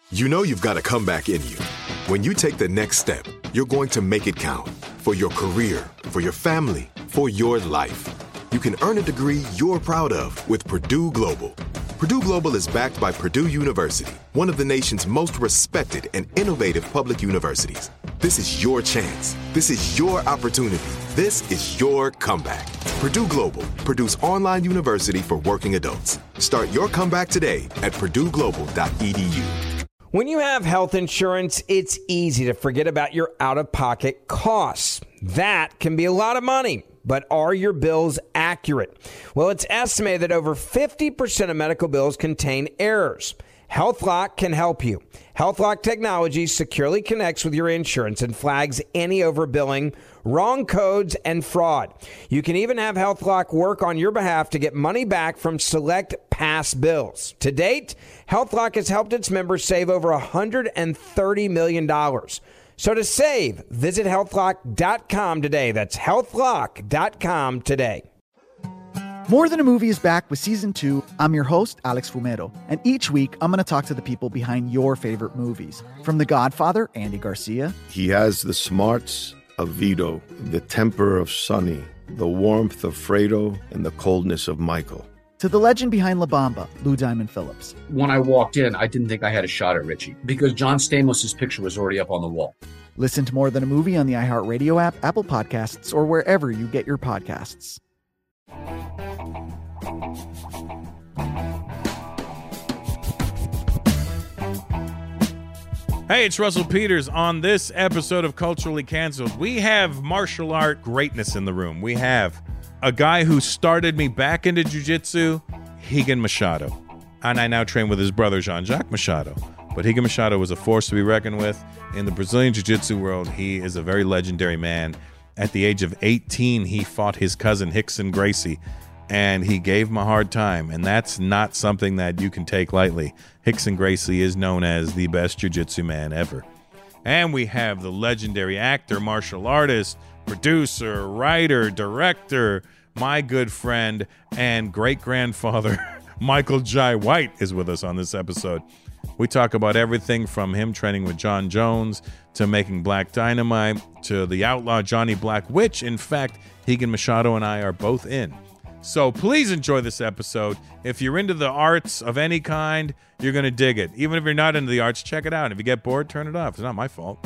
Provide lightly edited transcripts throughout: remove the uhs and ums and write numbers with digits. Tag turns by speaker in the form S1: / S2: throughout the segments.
S1: You know you've got a comeback in you. When you take the next step, you're going to make it count for your career, for your family, for your life. You can earn a degree you're proud of with Purdue Global. Purdue Global is backed by Purdue University, one of the nation's most respected and innovative public universities. This is your chance. This is your opportunity. This is your comeback. Purdue Global, Purdue's online university for working adults. Start your comeback today at purdueglobal.edu.
S2: When you have health insurance, it's easy to forget about your out-of-pocket costs. That can be a lot of money. But are your bills accurate? Well, it's estimated that over 50% of medical bills contain errors. HealthLock can help you. HealthLock technology securely connects with your insurance and flags any overbilling, wrong codes, and fraud. You can even have HealthLock work on your behalf to get money back from select past bills. To date, HealthLock has helped its members save over $130 million. So to save, visit healthlock.com today. That's healthlock.com today.
S3: More Than a Movie is back with Season 2. I'm your host, Alex Fumero, and each week I'm going to talk to the people behind your favorite movies. From The Godfather, Andy Garcia.
S4: He has the smarts of Vito, the temper of Sonny, the warmth of Fredo, and the coldness of Michael.
S3: To the legend behind La Bamba, Lou Diamond Phillips.
S5: When I walked in, I didn't think I had a shot at Richie because John Stamos' picture was already up on the wall.
S3: Listen to More Than a Movie on the iHeartRadio app, Apple Podcasts, or wherever you get your podcasts.
S6: Hey, it's Russell Peters. On this episode of Culturally Canceled, we have martial art greatness in the room. We have a guy who started me back into jiu-jitsu, Rigan Machado. And I now train with his brother, Jean-Jacques Machado. But Rigan Machado was a force to be reckoned with. In the Brazilian jiu-jitsu world, he is a very legendary man. At the age of 18, he fought his cousin, Rickson Gracie, and he gave him a hard time. And that's not something that you can take lightly. Rickson Gracie is known as the best jiu-jitsu man ever. And we have the legendary actor, martial artist, producer, writer, director, my good friend, and great-grandfather, Michael Jai White, is with us on this episode. We talk about everything from him training with John Jones to making Black Dynamite to the outlaw Johnny Black, which, in fact, Rigan Machado and I are both in. So please enjoy this episode. If you're into the arts of any kind, you're going to dig it. Even if you're not into the arts, check it out. If you get bored, turn it off. It's not my fault.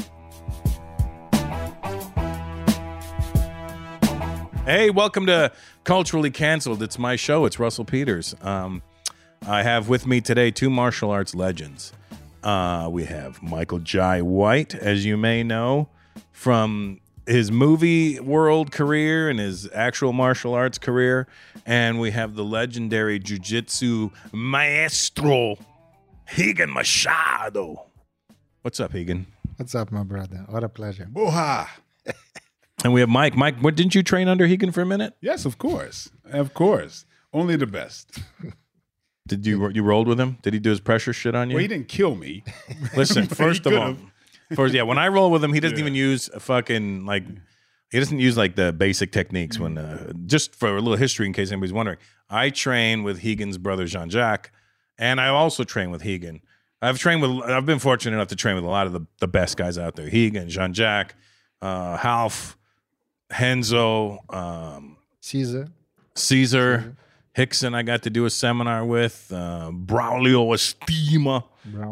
S6: Hey, welcome to Culturally Canceled. It's my show. It's Russell Peters. I have with me today two martial arts legends. We have Michael Jai White, as you may know, from his movie world career and his actual martial arts career. And we have the legendary jiu-jitsu maestro, Rigan Machado. What's up, Rigan?
S7: What's up, my brother? What a pleasure.
S8: Boha!
S6: And we have Mike. Mike, what, didn't you train under Rigan for a minute?
S8: Yes, of course. Of course. Only the best.
S6: Did you rolled with him? Did he do his pressure shit on you?
S8: Well, he didn't kill me.
S6: Listen, first of all, when I roll with him, he doesn't even use a fucking, like, he doesn't use, like, the basic techniques when, just for a little history in case anybody's wondering, I train with Rigan's brother, Jean-Jacques, and I also train with Rigan. I've been fortunate enough to train with a lot of the best guys out there. Rigan, Jean-Jacques, Half, Henzo, Caesar. Rickson, I got to do a seminar with Braulio Estima.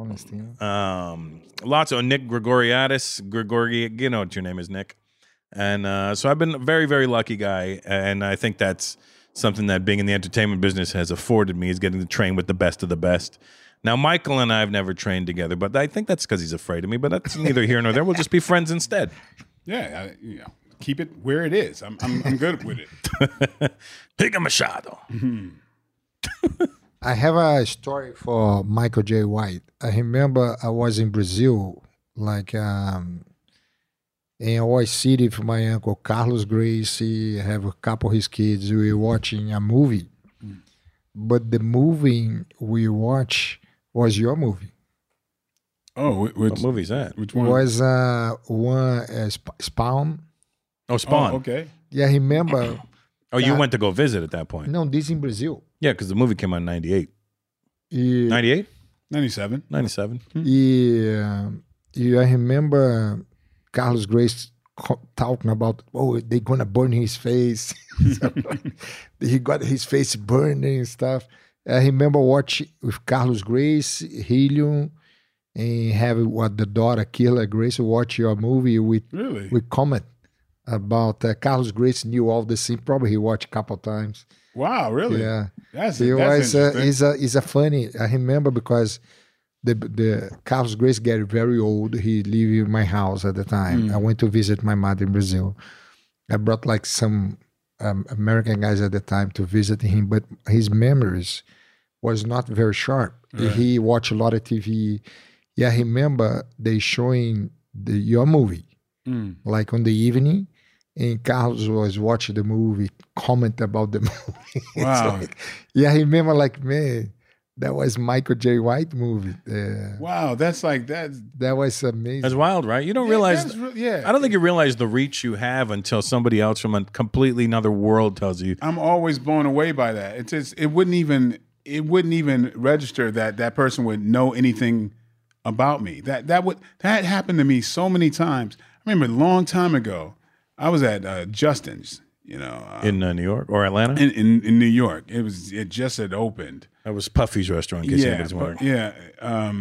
S6: Lots of Nick Gregoriadis. You know what your name is, Nick. And so I've been a very, very lucky guy. And I think that's something that being in the entertainment business has afforded me, is getting to train with the best of the best. Now, Michael and I have never trained together, but I think that's because he's afraid of me. But that's neither here nor there. We'll just be friends instead.
S8: Yeah, keep it where it is. I'm good with it.
S6: Rigan Machado.
S7: I have a story for Michael Jai White. I remember I was in Brazil, like in Hawaii City for my uncle Carlos Gracie. I have a couple of his kids. We were watching a movie. But the movie we watched was your movie.
S8: Oh,
S6: what movie is that?
S8: Which one?
S7: It was Spawn.
S6: Oh, Spawn.
S8: Oh, okay.
S7: Yeah, I remember.
S6: Oh, you went to go visit at that point?
S7: No, this in Brazil.
S6: Yeah, because the movie came out in 98.
S7: Yeah.
S6: 98?
S8: 97.
S6: 97.
S7: I remember Carlos Grace talking about, they're going to burn his face. So, he got his face burned and stuff. I remember watching with Carlos Grace, Helium, and have the daughter, Killer Grace, watch your movie with comment about Carlos Grace knew all the scene. Probably he watched a couple times.
S8: Wow, really?
S7: Yeah.
S8: That's interesting.
S7: He's a funny. I remember because the Carlos Grace got very old. He lived in my house at the time. I went to visit my mother in Brazil. I brought like some American guys at the time to visit him, but his memories was not very sharp. Right. He watched a lot of TV. Yeah, I remember they showing your movie, like on the evening, and Carlos was watching the movie, comment about the movie.
S8: Wow.
S7: I remember like, man, that was Michael J. White movie.
S8: Wow, that's like that.
S7: That was amazing.
S6: That's wild, right? You don't realize. I don't think you realize the reach you have until somebody else from a completely another world tells you.
S8: I'm always blown away by that. It's just, it wouldn't even register that person would know anything about me. That happened to me so many times. I remember a long time ago, I was at Justin's,
S6: in New York or Atlanta.
S8: In New York, it just had opened.
S6: That was Puffy's restaurant. In case anybody's wondering.
S8: Yeah.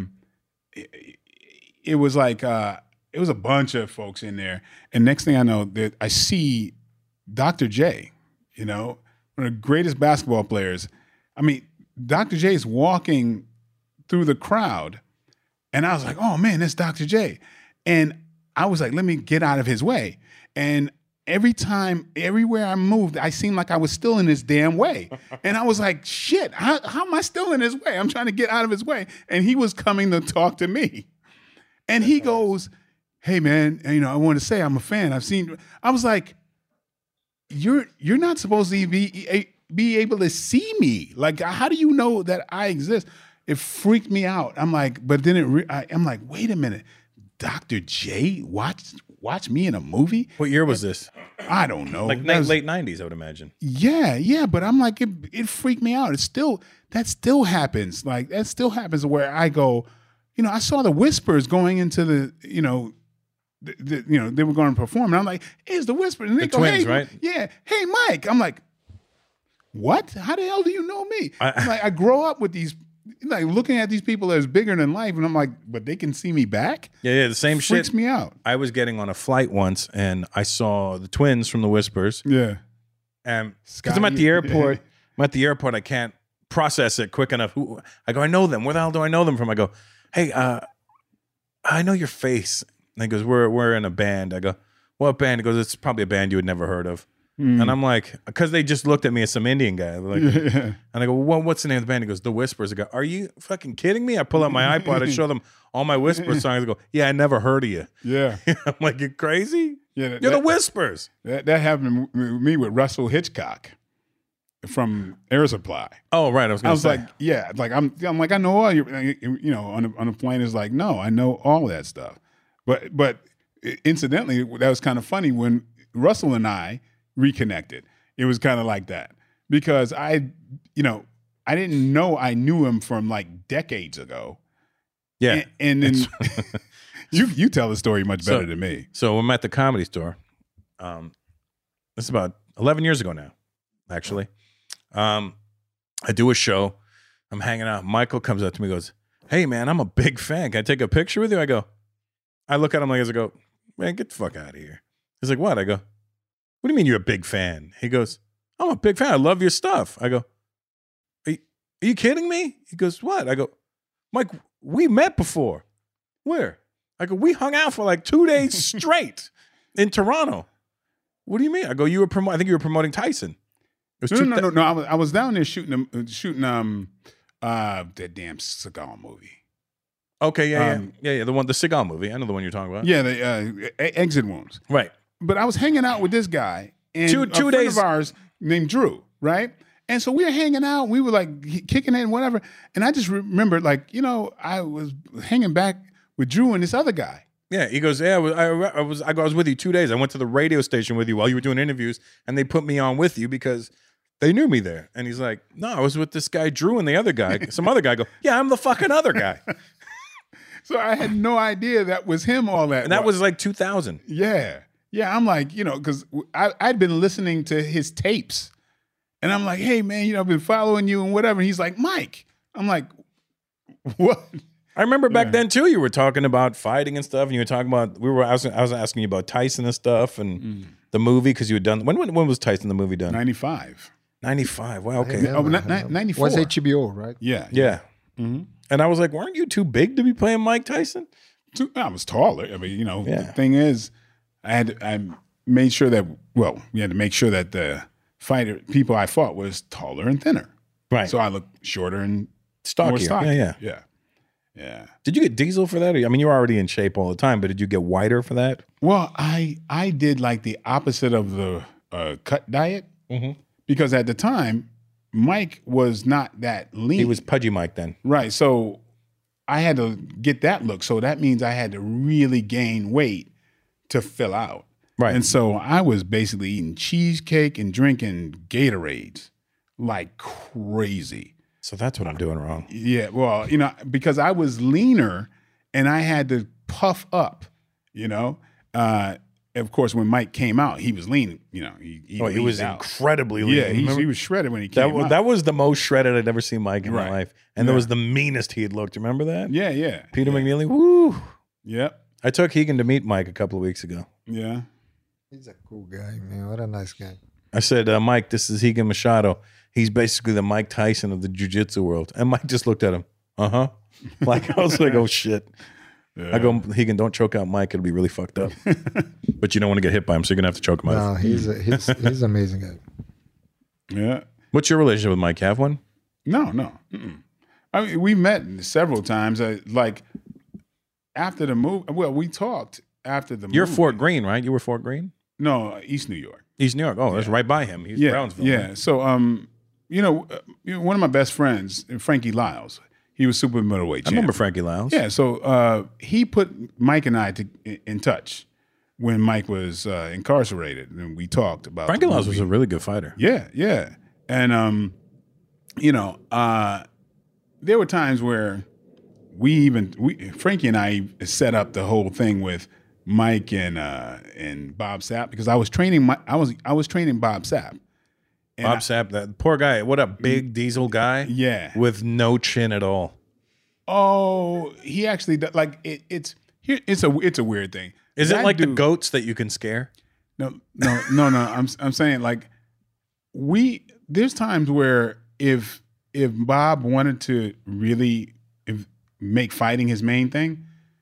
S8: It was like it was a bunch of folks in there, and next thing I know, that I see Dr. J. One of the greatest basketball players. I mean, Dr. J is walking through the crowd, and I was like, "Oh man, that's Dr. J," and I was like, "Let me get out of his way," and everywhere I moved, I seemed like I was still in his damn way. And I was like, shit, how am I still in his way? I'm trying to get out of his way. And he was coming to talk to me. And he goes, hey man, I want to say I'm a fan. I was like, you're not supposed to be able to see me. Like, how do you know that I exist? It freaked me out. I'm like, but then I'm like, wait a minute, Dr. J watch me in a movie?
S6: What year was this?
S8: I don't know.
S6: Like late 90s, I would imagine.
S8: Yeah, but I'm like, it freaked me out. That still happens. Like, that still happens where I go, I saw the Whispers going into the, they were going to perform. And I'm like, here's the Whispers. And they go,
S6: Twins,
S8: hey,
S6: right?
S8: Yeah. Hey, Mike. I'm like, what? How the hell do you know me? I grow up with these, like looking at these people as bigger than life, and I'm like, but they can see me back?
S6: Yeah, the same shit.
S8: Freaks me out.
S6: I was getting on a flight once, and I saw the Twins from the Whispers.
S8: Yeah.
S6: And because I'm at the airport, I can't process it quick enough. I go, I know them. Where the hell do I know them from? I go, hey, I know your face. And he goes, we're in a band. I go, what band? He goes, it's probably a band you had never heard of. And I'm like, because they just looked at me as some Indian guy. Like, and I go, well, what's the name of the band? He goes, The Whispers. I go, are you fucking kidding me? I pull out my iPod. I show them all my Whisper songs. I go, yeah, I never heard of you.
S8: Yeah.
S6: I'm like, you're crazy?
S8: Yeah,
S6: you're the Whispers.
S8: That happened with me with Russell Hitchcock from Air Supply.
S6: Oh, right. I was
S8: like, yeah, like I'm like, I know all your, on the plane is like, no, I know all that stuff. But incidentally, that was kind of funny when Russell and I reconnected. It was kind of like that because I didn't know I knew him from like decades ago.
S6: Yeah.
S8: And then you tell the story much better than me.
S6: So I'm at the Comedy Store. This is about 11 years ago now, actually. I do a show. I'm hanging out. Michael comes up to me and goes, hey man, I'm a big fan. Can I take a picture with you? I look at him like this. I go, man, get the fuck out of here. He's like, what? I go, what do you mean you're a big fan? He goes, I'm a big fan. I love your stuff. I go, are you kidding me? He goes, what? I go, Mike, we met before. Where? I go, we hung out for like 2 days straight in Toronto. What do you mean? I go, I think you were promoting Tyson.
S8: No. I was down there shooting that damn Seagal movie.
S6: Okay, yeah. The Seagal movie. I know the one you're talking about.
S8: Yeah, the Exit Wounds.
S6: Right.
S8: But I was hanging out with this guy and
S6: two
S8: a friend
S6: days
S8: of ours named Drew, right? And so we were hanging out. We were like kicking it and whatever. And I just remembered, like, I was hanging back with Drew and this other guy.
S6: Yeah, he goes, yeah, I was with you 2 days. I went to the radio station with you while you were doing interviews, and they put me on with you because They knew me there. And he's like, no, I was with this guy, Drew, and the other guy. Some other guy go, yeah, I'm the fucking other guy.
S8: So I had no idea that was him all that.
S6: And that was like 2000.
S8: Yeah. Yeah, I'm like, because I'd been listening to his tapes. And I'm like, hey, man, I've been following you and whatever. And he's like, Mike. I'm like, what?
S6: I remember back then, too, you were talking about fighting and stuff. And you were talking about, I was asking you about Tyson and stuff and the movie because you had done, when was Tyson the movie done?
S8: 95.
S6: 95. Wow, okay.
S8: 94.
S7: Was HBO, right?
S8: Yeah.
S6: Yeah. Mm-hmm. And I was like, weren't you too big to be playing Mike Tyson?
S8: I was taller. I mean,
S6: Yeah.
S8: The thing is, I made sure that, we had to make sure that the people I fought was taller and thinner.
S6: Right.
S8: So I looked shorter and
S6: Stockier.
S8: more stocky.
S6: Yeah.
S8: Yeah.
S6: Did you get Diesel for that? I mean, you were already in shape all the time, but did you get wider for that?
S8: Well, I did like the opposite of the cut diet because at the time, Mike was not that lean.
S6: He was Pudgy Mike then.
S8: Right. So I had to get that look. So that means I had to really gain weight to fill out.
S6: Right.
S8: And so I was basically eating cheesecake and drinking Gatorades like crazy.
S6: So that's what I'm doing wrong.
S8: Yeah. Well, because I was leaner and I had to puff up, Of course, when Mike came out, he was lean. He
S6: was
S8: out.
S6: incredibly lean.
S8: Yeah, he was shredded when he came out.
S6: That was the most shredded I'd ever seen Mike in my life. And that
S8: Yeah.
S6: was the meanest he had looked. Remember that?
S8: Yeah.
S6: Peter McNeely, woo.
S8: Yep.
S6: I took Hegan to meet Mike a couple of weeks ago.
S8: Yeah.
S7: He's a cool guy, man. What a nice guy.
S6: I said, Mike, this is Hegan Machado. He's basically the Mike Tyson of the jiu-jitsu world. And Mike just looked at him. Uh-huh. Like, I was like, oh, shit. Yeah. I go, Hegan, don't choke out Mike. It'll be really fucked up. But you don't want to get hit by him, so you're going to have to choke him out.
S7: No, he's an amazing guy.
S8: Yeah.
S6: What's your relationship with Mike? Have one?
S8: No. Mm-mm. I mean, we met several times. Like, after the movie. Well, we talked after the movie.
S6: You're Fort Greene, right? You were Fort Greene?
S8: No, East New York.
S6: East New York. Oh, that's right by him. He's Brownsville.
S8: Yeah.
S6: Right?
S8: So, one of my best friends, Frankie Lyles, he was super middleweight champ.
S6: I remember Frankie Lyles.
S8: Yeah. So he put Mike and I in touch when Mike was incarcerated, and we talked about.
S6: Frankie Lyles was a really good fighter.
S8: Yeah. And there were times where Frankie and I set up the whole thing with Mike and Bob Sapp because I was training I was training Bob Sapp.
S6: Bob Sapp, that poor guy. What a big diesel guy.
S8: Yeah.
S6: With no chin at all.
S8: Oh, he actually like it's a weird thing.
S6: Is it like the goats that you can scare?
S8: No. I'm saying like there's times where if Bob wanted to really make fighting his main thing,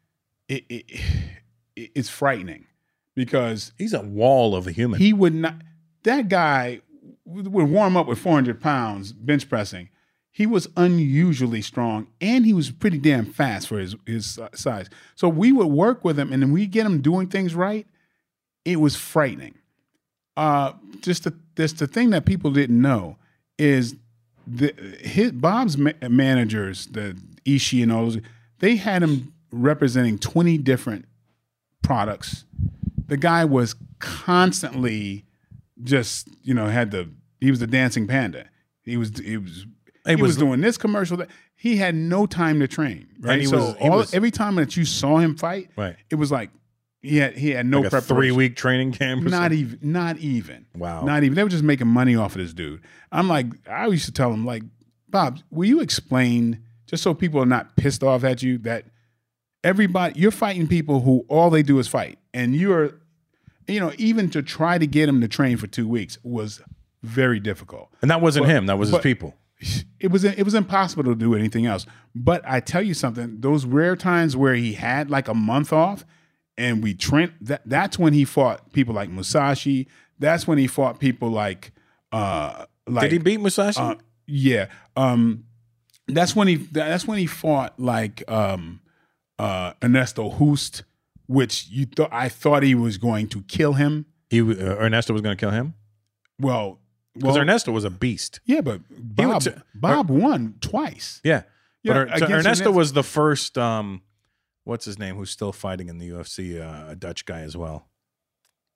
S8: it's frightening because
S6: he's a wall of a human.
S8: He would not. That guy would warm up with 400 pounds bench pressing. He was unusually strong, and he was pretty damn fast for his size. So we would work with him, and then we get him doing things right. It was frightening. Just the thing that people didn't know is Bob's managers, the Ishii and all those, they had him representing 20 different products. The guy was constantly just, he was the dancing panda. He was doing this commercial. He had no time to train. Right. And every time that you saw him fight,
S6: right,
S8: it was like he had no
S6: like
S8: preparation.
S6: 3-week training camp.
S8: Not even.
S6: Wow.
S8: Not even. They were just making money off of this dude. I'm like, I used to tell him, like, Bob, will you explain, just so people are not pissed off at you, that you're fighting people who all they do is fight, and you're, even to try to get them to train for 2 weeks was very difficult.
S6: And that wasn't him. That was his people.
S8: It was impossible to do anything else. But I tell you something, those rare times where he had like a month off and we trained, that's when he fought people like Musashi. That's when he fought people like
S6: Did he beat Musashi?
S8: Yeah. That's when he fought like Ernesto Hoost, which I thought he was going to kill him.
S6: Ernesto was going to kill him?
S8: Well,
S6: because Ernesto was a beast.
S8: Yeah, but Bob won twice.
S6: Yeah.
S8: Yeah,
S6: but Ernesto was the first, what's his name, who's still fighting in the UFC, a Dutch guy as well.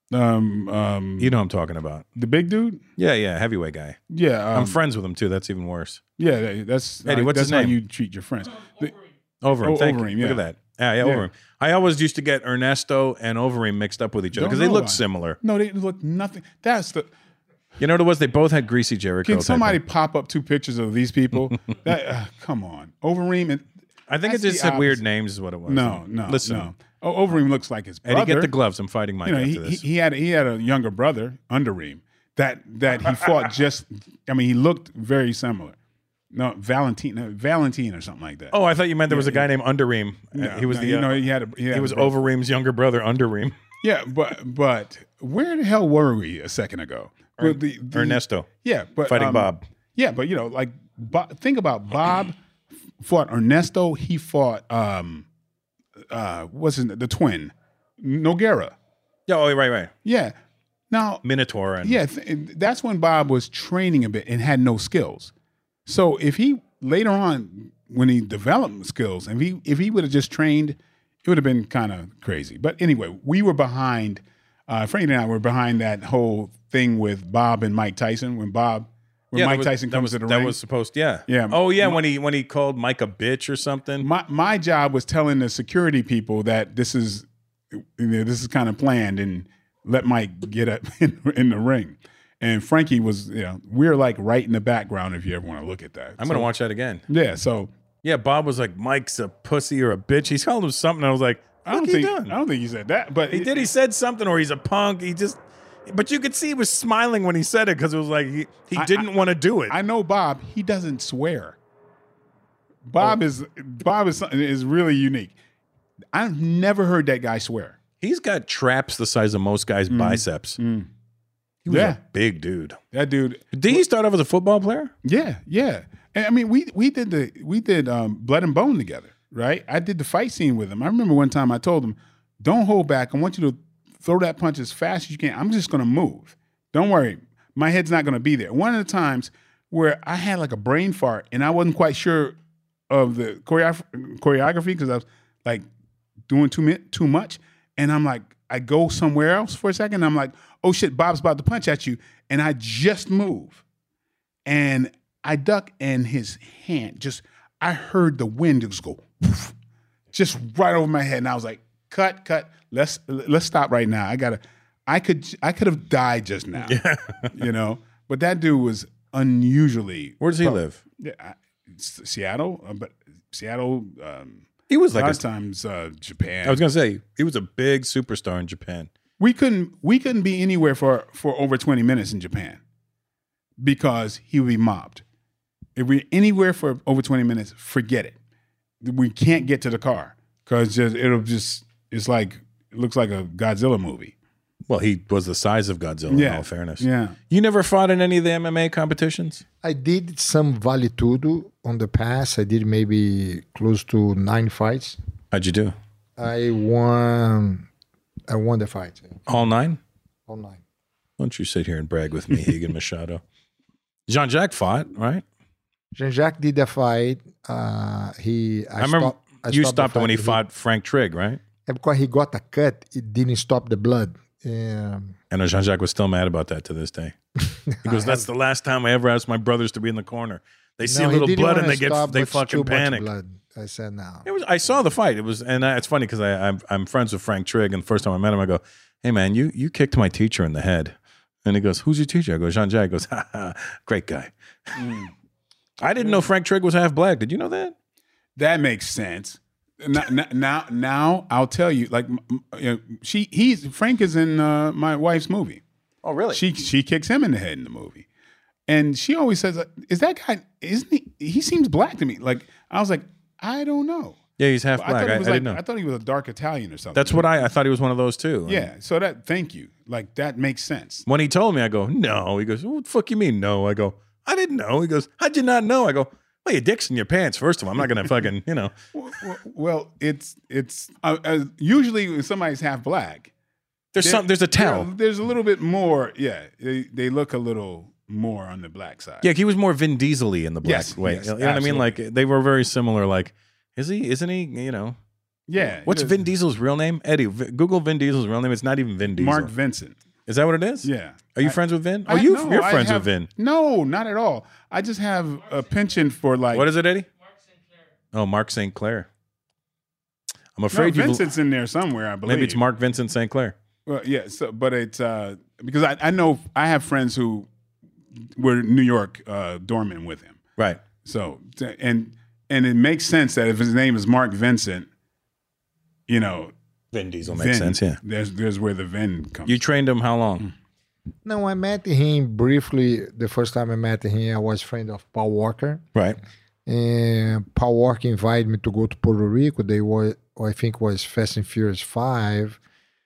S6: You know what I'm talking about.
S8: The big dude?
S6: Yeah, heavyweight guy.
S8: Yeah.
S6: I'm friends with him too. That's even worse.
S8: Yeah, that's
S6: Eddie, what's
S8: that's
S6: his name?
S8: how you treat your friends.
S6: Overeem. Thank you.
S8: Overeem, yeah.
S6: Look at that. Yeah, Overeem. I always used to get Ernesto and Overeem mixed up with each other because they
S8: Don't know
S6: looked
S8: why.
S6: similar.
S8: No, they look nothing. That's the.
S6: You know what it was? They both had greasy Jericho.
S8: Can
S6: type
S8: somebody
S6: of-
S8: pop up 2 pictures of these people? Come on, Overeem. And,
S6: I think it
S8: that's
S6: just
S8: the
S6: said weird
S8: opposite.
S6: names is what it was.
S8: No.
S6: Listen.
S8: Overeem looks like his brother.
S6: Eddie, get the gloves. I'm fighting Mike
S8: You know,
S6: after this.
S8: he had a younger brother, Undereem, that he fought just. I mean, he looked very similar. No, Valentine or something like that.
S6: Oh, I thought you meant there was a guy named Undereem. He was
S8: he had
S6: he was
S8: a brother.
S6: Overeem's younger brother, Undereem.
S8: Yeah, but where the hell were we a second ago?
S6: Ernesto.
S8: Yeah, but
S6: Fighting Bob.
S8: Yeah, but like think about Bob fought Ernesto. He fought what's his name? The twin Nogueira.
S6: Yeah, oh, right.
S8: Yeah. Now
S6: Minotaur. And
S8: yeah, that's when Bob was training a bit and had no skills. So if he later on, when he developed skills, and if he would have just trained, it would have been kind of crazy. But anyway, we were behind. Frank and I were behind that whole thing with Bob and Mike Tyson when Mike Tyson comes to the ring.
S6: That was supposed, yeah.
S8: Yeah.
S6: Oh yeah, when he called Mike a bitch or something.
S8: My job was telling the security people that this is kind of planned and let Mike get up in the ring. And Frankie was, we're like right in the background if you ever want to look at that.
S6: I'm gonna watch that again.
S8: Yeah. So
S6: yeah, Bob was like, Mike's a pussy or a bitch. He's called him something. I was like,
S8: I don't think he said that, but
S6: he did. He said something, or he's a punk. But you could see he was smiling when he said it because it was like he didn't want to do it.
S8: I know Bob. He doesn't swear. Bob is really unique. I've never heard that guy swear.
S6: He's got traps the size of most guys' biceps. He was a big dude.
S8: That dude.
S6: Did he start off as a football player?
S8: Yeah. And I mean, we did Blood and Bone together, right? I did the fight scene with him. I remember one time I told him, "Don't hold back. I want you to throw that punch as fast as you can. I'm just going to move. Don't worry. My head's not going to be there." One of the times where I had like a brain fart and I wasn't quite sure of the choreography because I was like doing too much, and I'm like, I go somewhere else for a second. And I'm like, oh shit, Bob's about to punch at you, and I just move, and I duck, and his hand I heard the wind just go, just right over my head, and I was like, cut, let's stop right now. I could have died just now, But that dude was unusually.
S6: Where does he live?
S8: Yeah, Seattle, but Seattle.
S6: He was like
S8: a lot of times Japan.
S6: I was gonna say he was a big superstar in Japan.
S8: We couldn't be anywhere for over 20 minutes in Japan because he would be mobbed. If we're anywhere for over 20 minutes, forget it. We can't get to the car because it looks like a Godzilla movie.
S6: Well, he was the size of Godzilla, in all fairness.
S8: Yeah.
S6: You never fought in any of the MMA competitions?
S7: I did some Vale Tudo on the past. I did maybe close to 9 fights.
S6: How'd you do?
S7: I won the fight.
S6: All 9?
S7: All 9.
S6: Why don't you sit here and brag with me, Higan Machado? Jean-Jacques fought, right?
S7: Jean-Jacques did the fight. I
S6: remember you stopped
S7: the
S6: when he
S7: fight.
S6: fought Frank Trigg, right?
S7: And because he got a cut, it didn't stop the blood.
S6: And Jean-Jacques was still mad about that to this day. He goes, "That's the last time I ever asked my brothers to be in the corner. They see a little blood and they fucking panic."
S7: I said no.
S6: I saw the fight. It was, and it's funny because I'm friends with Frank Trigg, and the first time I met him, I go, "Hey man, you kicked my teacher in the head," and he goes, "Who's your teacher?" I go, "Jean-Jacques." He goes, "Ha ha, great guy." I didn't know Frank Trigg was half black. Did you know that?
S8: That makes sense. Now I'll tell you. Like, Frank is in my wife's movie.
S6: Oh, really?
S8: She kicks him in the head in the movie, and she always says, "Is that guy? Isn't he? He seems black to me." Like, I was like, I don't know.
S6: Yeah, he's half black. I didn't know.
S8: I thought he was a dark Italian or something.
S6: That's what I thought he was one of those too.
S8: Yeah. So thank you. Like, that makes sense.
S6: When he told me, I go, "No." He goes, "What the fuck you mean no?" I go, "I didn't know." He goes, "How'd you not know?" I go, "Well, your dick's in your pants. First of all, I'm not gonna fucking,
S8: Well, it's usually when somebody's half black,
S6: there's a tell.
S8: There's a little bit more. Yeah, they look a little more on the black side.
S6: Yeah, he was more Vin Diesel-y in the black way.
S8: Yes,
S6: you know what I mean? Like they were very similar. Like, isn't he?
S8: Yeah.
S6: What's Vin Diesel's real name? Eddie, Google Vin Diesel's real name. It's not even Vin Diesel.
S8: Mark Vincent.
S6: Is that what it is?
S8: Yeah.
S6: Are you friends with Vin?
S8: No,
S6: You're friends with Vin.
S8: No, not at all. I just have a penchant for like.
S6: What is it, Eddie? Mark St. Clair. Oh, Mark St. Clair. I'm afraid
S8: Vincent's in there somewhere, I believe.
S6: Maybe it's Mark Vincent St. Clair.
S8: Well, yeah, but it's because I know I have friends who were New York doormen with him.
S6: Right.
S8: So and it makes sense that if his name is Mark Vincent,
S6: Vin Diesel makes sense. Yeah.
S8: There's where the Vin comes.
S6: You trained him how long?
S7: No, I met him briefly. The first time I met him, I was a friend of Paul Walker.
S6: Right.
S7: And Paul Walker invited me to go to Puerto Rico. They were, I think, was Fast and Furious 5.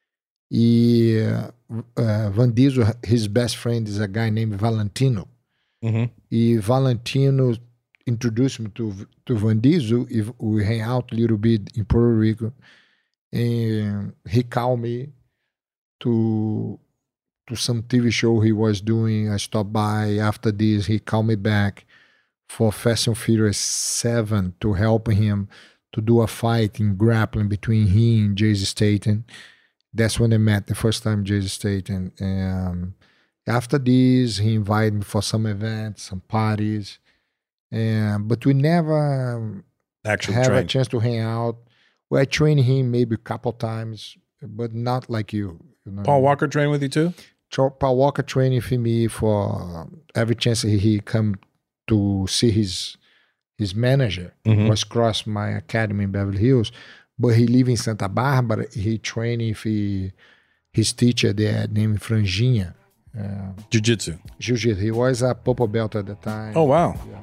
S7: Van Diesel, his best friend is a guy named Valentino. Mm-hmm. Valentino introduced me to Van Diesel. We hang out a little bit in Puerto Rico. And he called me to some TV show he was doing. I stopped by. After this, he called me back for Fast and Furious 7 to help him to do a fight in grappling between he and Jason Statham. That's when I met the first time Jason Statham. And after this, he invited me for some events, some parties. But we never
S6: actually
S7: have a chance to hang out. Well, I trained him maybe a couple times, but not like you.
S6: Paul Walker trained with you too?
S7: Paul Walker trained with me for every chance he come to see his manager. Mm-hmm. Was across my academy in Beverly Hills, but he live in Santa Barbara. He trained with his teacher there named Franjinha.
S6: Jiu-Jitsu.
S7: He was a purple belt at the time.
S6: Oh, wow.
S7: Yeah.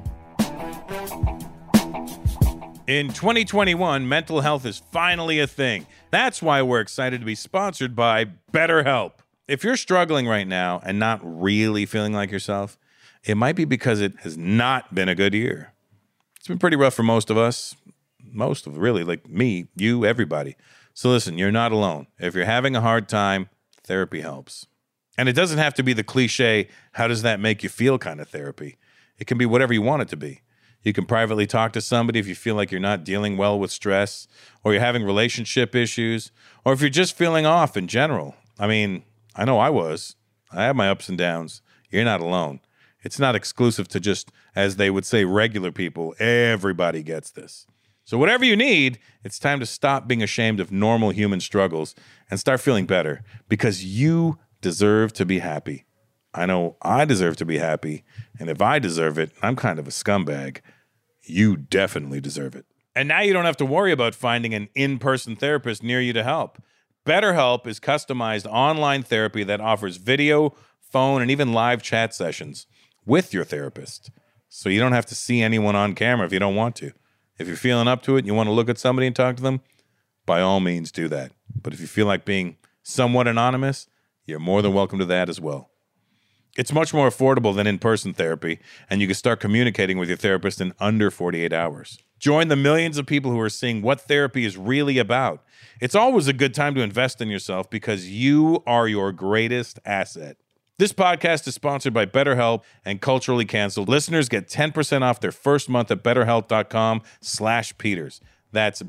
S6: In 2021, mental health is finally a thing. That's why we're excited to be sponsored by BetterHelp. If you're struggling right now and not really feeling like yourself, it might be because it has not been a good year. It's been pretty rough for most of us. Really, like me, you, everybody. So listen, you're not alone. If you're having a hard time, therapy helps. And it doesn't have to be the cliche, how does that make you feel kind of therapy. It can be whatever you want it to be. You can privately talk to somebody if you feel like you're not dealing well with stress, or you're having relationship issues, or if you're just feeling off in general. I mean, I know I was. I have my ups and downs. You're not alone. It's not exclusive to just, as they would say, regular people. Everybody gets this. So whatever you need, it's time to stop being ashamed of normal human struggles and start feeling better, because you deserve to be happy. I know I deserve to be happy, and if I deserve it, I'm kind of a scumbag. You definitely deserve it. And now you don't have to worry about finding an in-person therapist near you to help. BetterHelp is customized online therapy that offers video, phone, and even live chat sessions with your therapist. So you don't have to see anyone on camera if you don't want to. If you're feeling up to it and you want to look at somebody and talk to them, by all means do that. But if you feel like being somewhat anonymous, you're more than welcome to that as well. It's much more affordable than in-person therapy, and you can start communicating with your therapist in under 48 hours. Join the millions of people who are seeing what therapy is really about. It's always a good time to invest in yourself, because you are your greatest asset. This podcast is sponsored by BetterHelp and Culturally Canceled. Listeners get 10% off their first month at BetterHelp.com/Peters. That's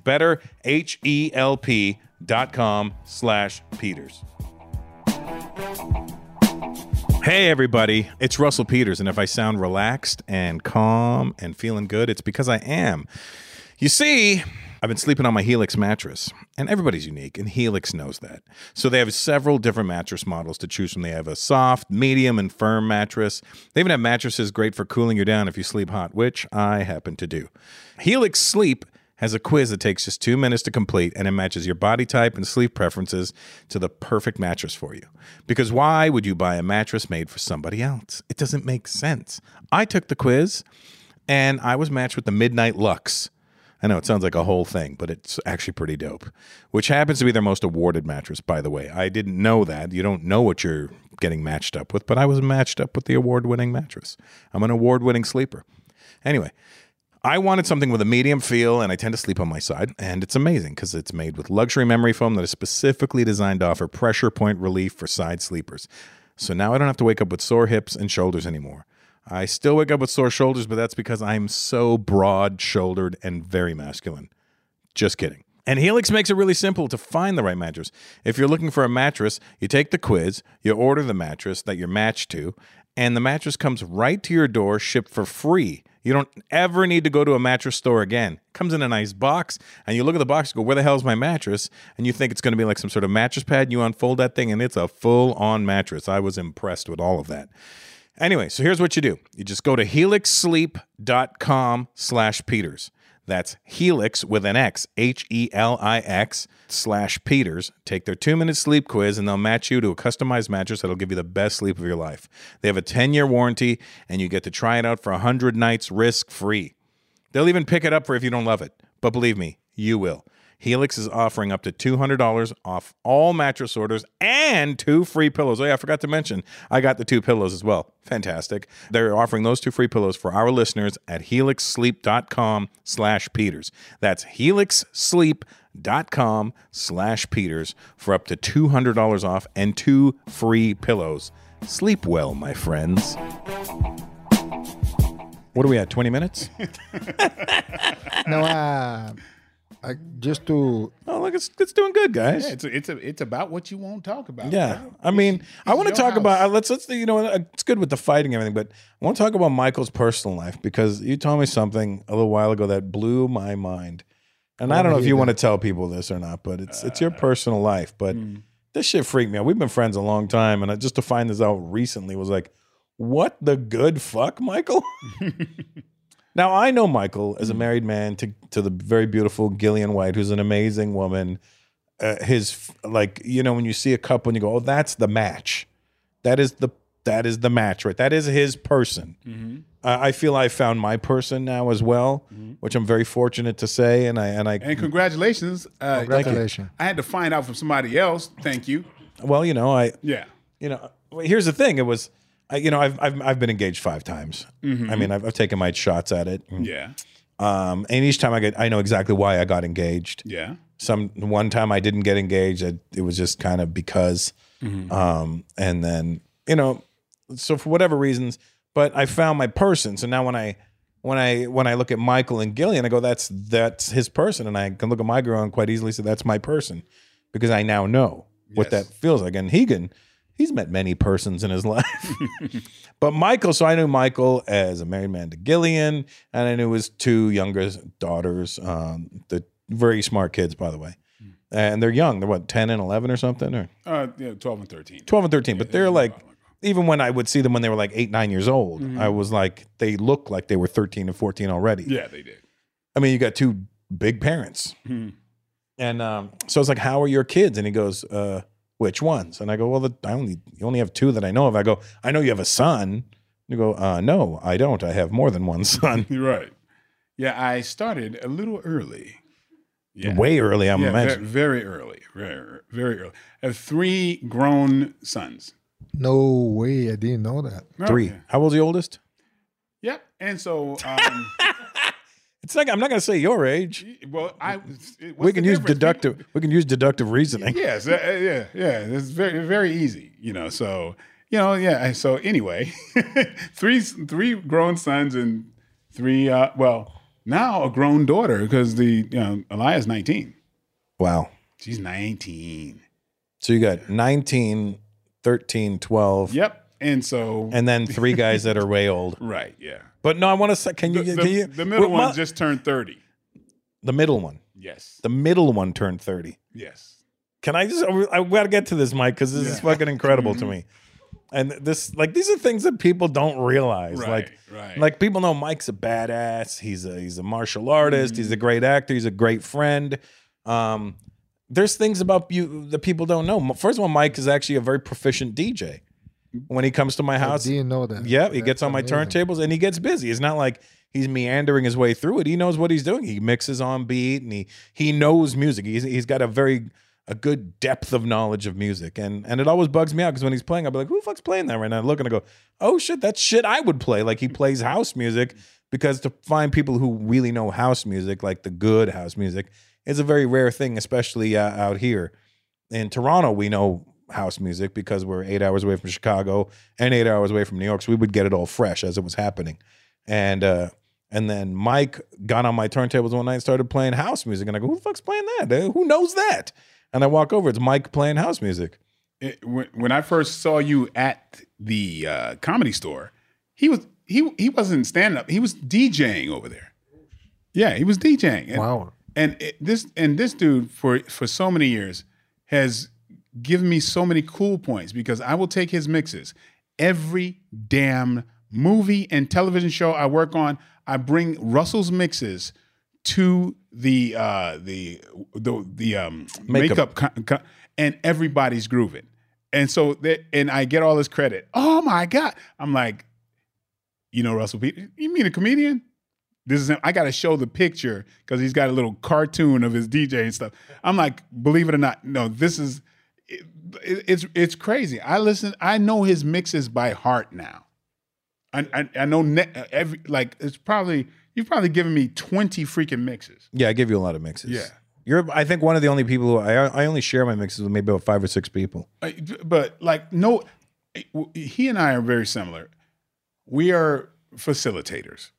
S6: BetterHelp.com/Peters. Hey, everybody. It's Russell Peters, and if I sound relaxed and calm and feeling good, it's because I am. You see, I've been sleeping on my Helix mattress, and everybody's unique, and Helix knows that. So they have several different mattress models to choose from. They have a soft, medium, and firm mattress. They even have mattresses great for cooling you down if you sleep hot, which I happen to do. Helix Sleep has a quiz that takes just 2 minutes to complete, and it matches your body type and sleep preferences to the perfect mattress for you. Because why would you buy a mattress made for somebody else? It doesn't make sense. I took the quiz, and I was matched with the Midnight Lux. I know it sounds like a whole thing, but it's actually pretty dope, which happens to be their most awarded mattress, by the way. I didn't know that. You don't know what you're getting matched up with, but I was matched up with the award-winning mattress. I'm an award-winning sleeper. Anyway, I wanted something with a medium feel, and I tend to sleep on my side, and it's amazing because it's made with luxury memory foam that is specifically designed to offer pressure point relief for side sleepers. So now I don't have to wake up with sore hips and shoulders anymore. I still wake up with sore shoulders, but that's because I'm so broad-shouldered and very masculine. Just kidding. And Helix makes it really simple to find the right mattress. If you're looking for a mattress, you take the quiz, you order the mattress that you're matched to, and the mattress comes right to your door, shipped for free. You don't ever need to go to a mattress store again. It comes in a nice box, and you look at the box, you go, where the hell is my mattress? And you think it's going to be like some sort of mattress pad, and you unfold that thing, and it's a full-on mattress. I was impressed with all of that. Anyway, so here's what you do. You just go to helixsleep.com/Peters. That's Helix with an X, HELIX/Peters. Take their 2-minute sleep quiz, and they'll match you to a customized mattress that'll give you the best sleep of your life. They have a 10-year warranty, and you get to try it out for 100 nights risk-free. They'll even pick it up for if you don't love it. But believe me, you will. Helix is offering up to $200 off all mattress orders and 2 free pillows. Oh, yeah, I forgot to mention, I got the 2 pillows as well. Fantastic. They're offering those 2 free pillows for our listeners at helixsleep.com/Peters. That's helixsleep.com/Peters for up to $200 off and 2 free pillows. Sleep well, my friends. What are we at, 20 minutes?
S7: No, just to
S6: Oh, look, it's doing good, guys.
S8: Yeah, it's about what you won't talk about.
S6: Yeah,
S8: bro.
S6: I mean, I want to
S8: your
S6: talk
S8: house.
S6: about let's you know it's good with the fighting and everything, but I want to talk about Michael's personal life because you told me something a little while ago that blew my mind, and I don't know if you want to tell people this or not, but it's your personal life. But this shit freaked me out. We've been friends a long time, and just to find this out recently was like, what the good fuck, Michael? Now, I know Michael as a married man to the very beautiful Gillian White, who's an amazing woman. When you see a couple and you go, oh, that's the match. That is the match, right? That is his person.
S8: Mm-hmm.
S6: I feel I found my person now as well, which I'm very fortunate to say. And
S8: congratulations.
S7: congratulations.
S8: I had to find out from somebody else. Thank you.
S6: Well,
S8: Yeah.
S6: Here's the thing. It was, I've been engaged 5 times. I mean, I've taken my shots at it.
S8: Yeah.
S6: And each time I know exactly why I got engaged.
S8: Yeah.
S6: One time I didn't get engaged. It was just kind of because, and then, so for whatever reasons, but I found my person. So now when I look at Michael and Gillian, I go, that's his person. And I can look at my girl and quite easily say, that's my person, because I now know what that feels like. And he's met many persons in his life. But Michael, so I knew Michael as a married man to Gillian, and I knew his 2 youngest daughters, the very smart kids, by the way. And they're young. They're what, 10 and 11 or something? Or
S8: 12 and 13.
S6: 12 and 13. But they're like, even when I would see them when they were like 8, 9 years old, I was like, they looked like they were 13 and 14 already.
S8: Yeah, they did.
S6: I mean, you got 2 big parents. And so I was like, how are your kids? And he goes, which ones? And I go, well, you only have 2 that I know of. I go, I know you have a son. You go, no, I don't. I have more than one son.
S8: You're right. Yeah, I started a little early. Yeah.
S6: Way early, I'm imagining.
S8: Very early. Very, very early. I have 3 grown sons.
S7: No way, I didn't know that.
S6: 3.
S8: Yeah.
S6: How old's the oldest?
S8: Yep. And so
S6: It's like I'm not going to say your age.
S8: well,
S6: We can use deductive. We can use deductive reasoning.
S8: Yes, yeah. It's very, very easy, So, yeah. So anyway, 3 grown sons and 3. Now a grown daughter because Elia's 19.
S6: Wow.
S8: She's 19.
S6: So you got 19, 13, 12.
S8: Yep. And so,
S6: and then 3 guys that are way old.
S8: Right. Yeah.
S6: But no, I want to say,
S8: The middle one just turned 30.
S6: The middle one.
S8: Yes.
S6: The middle one turned 30.
S8: Yes.
S6: Can I got to get to this, Mike, because this is fucking incredible to me. And these are things that people don't realize.
S8: Right.
S6: Like people know Mike's a badass. He's a martial artist. He's a great actor. He's a great friend. There's things about you that people don't know. First of all, Mike is actually a very proficient DJ. When he comes to my house,
S7: I didn't know that.
S6: Yeah, he gets on my turntables and he gets busy. It's not like he's meandering his way through it. He knows what he's doing. He mixes on beat and he knows music. He's got a good depth of knowledge of music. And it always bugs me out because when he's playing, I'll be like, who the fuck's playing that right now? I look and I go, oh shit, that's shit I would play. Like he plays house music, because to find people who really know house music, like the good house music, is a very rare thing, especially out here. In Toronto, we know house music because we're 8 hours away from Chicago and 8 hours away from New York, so we would get it all fresh as it was happening. And And then Mike got on my turntables one night and started playing house music. And I go, who the fuck's playing that? Who knows that? And I walk over, it's Mike playing house music.
S8: When I first saw you at the Comedy Store, he wasn't standing up. He was DJing over there. Yeah, he was DJing. And,
S7: Wow.
S8: And this dude for so many years has given me so many cool points because I will take his mixes. Every damn movie and television show I work on, I bring Russell's mixes to the makeup and everybody's grooving. And so and I get all this credit. Oh my God. I'm like, you know Russell Peters? You mean a comedian? This is him. I got to show the picture because he's got a little cartoon of his DJ and stuff. I'm like, believe it or not, no, this is it's crazy. I know his mixes by heart now. I know you've probably given me 20 freaking mixes.
S6: Yeah, I give you a lot of mixes.
S8: Yeah.
S6: You're, I think, one of the only people who I only share my mixes with maybe about 5 or 6 people.
S8: But no, he and I are very similar. We are facilitators.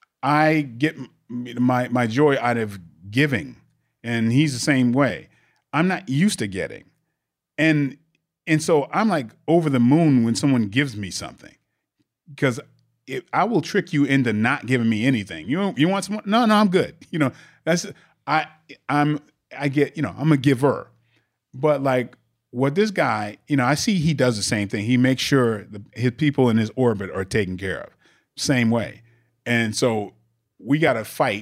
S8: I get my joy out of giving, and he's the same way. I'm not used to getting, and so I'm like over the moon when someone gives me something, because I will trick you into not giving me anything. You want some? No, I'm good. That's I get. I'm a giver, but like what this guy, I see he does the same thing. He makes sure his people in his orbit are taken care of, same way. And so we got to fight.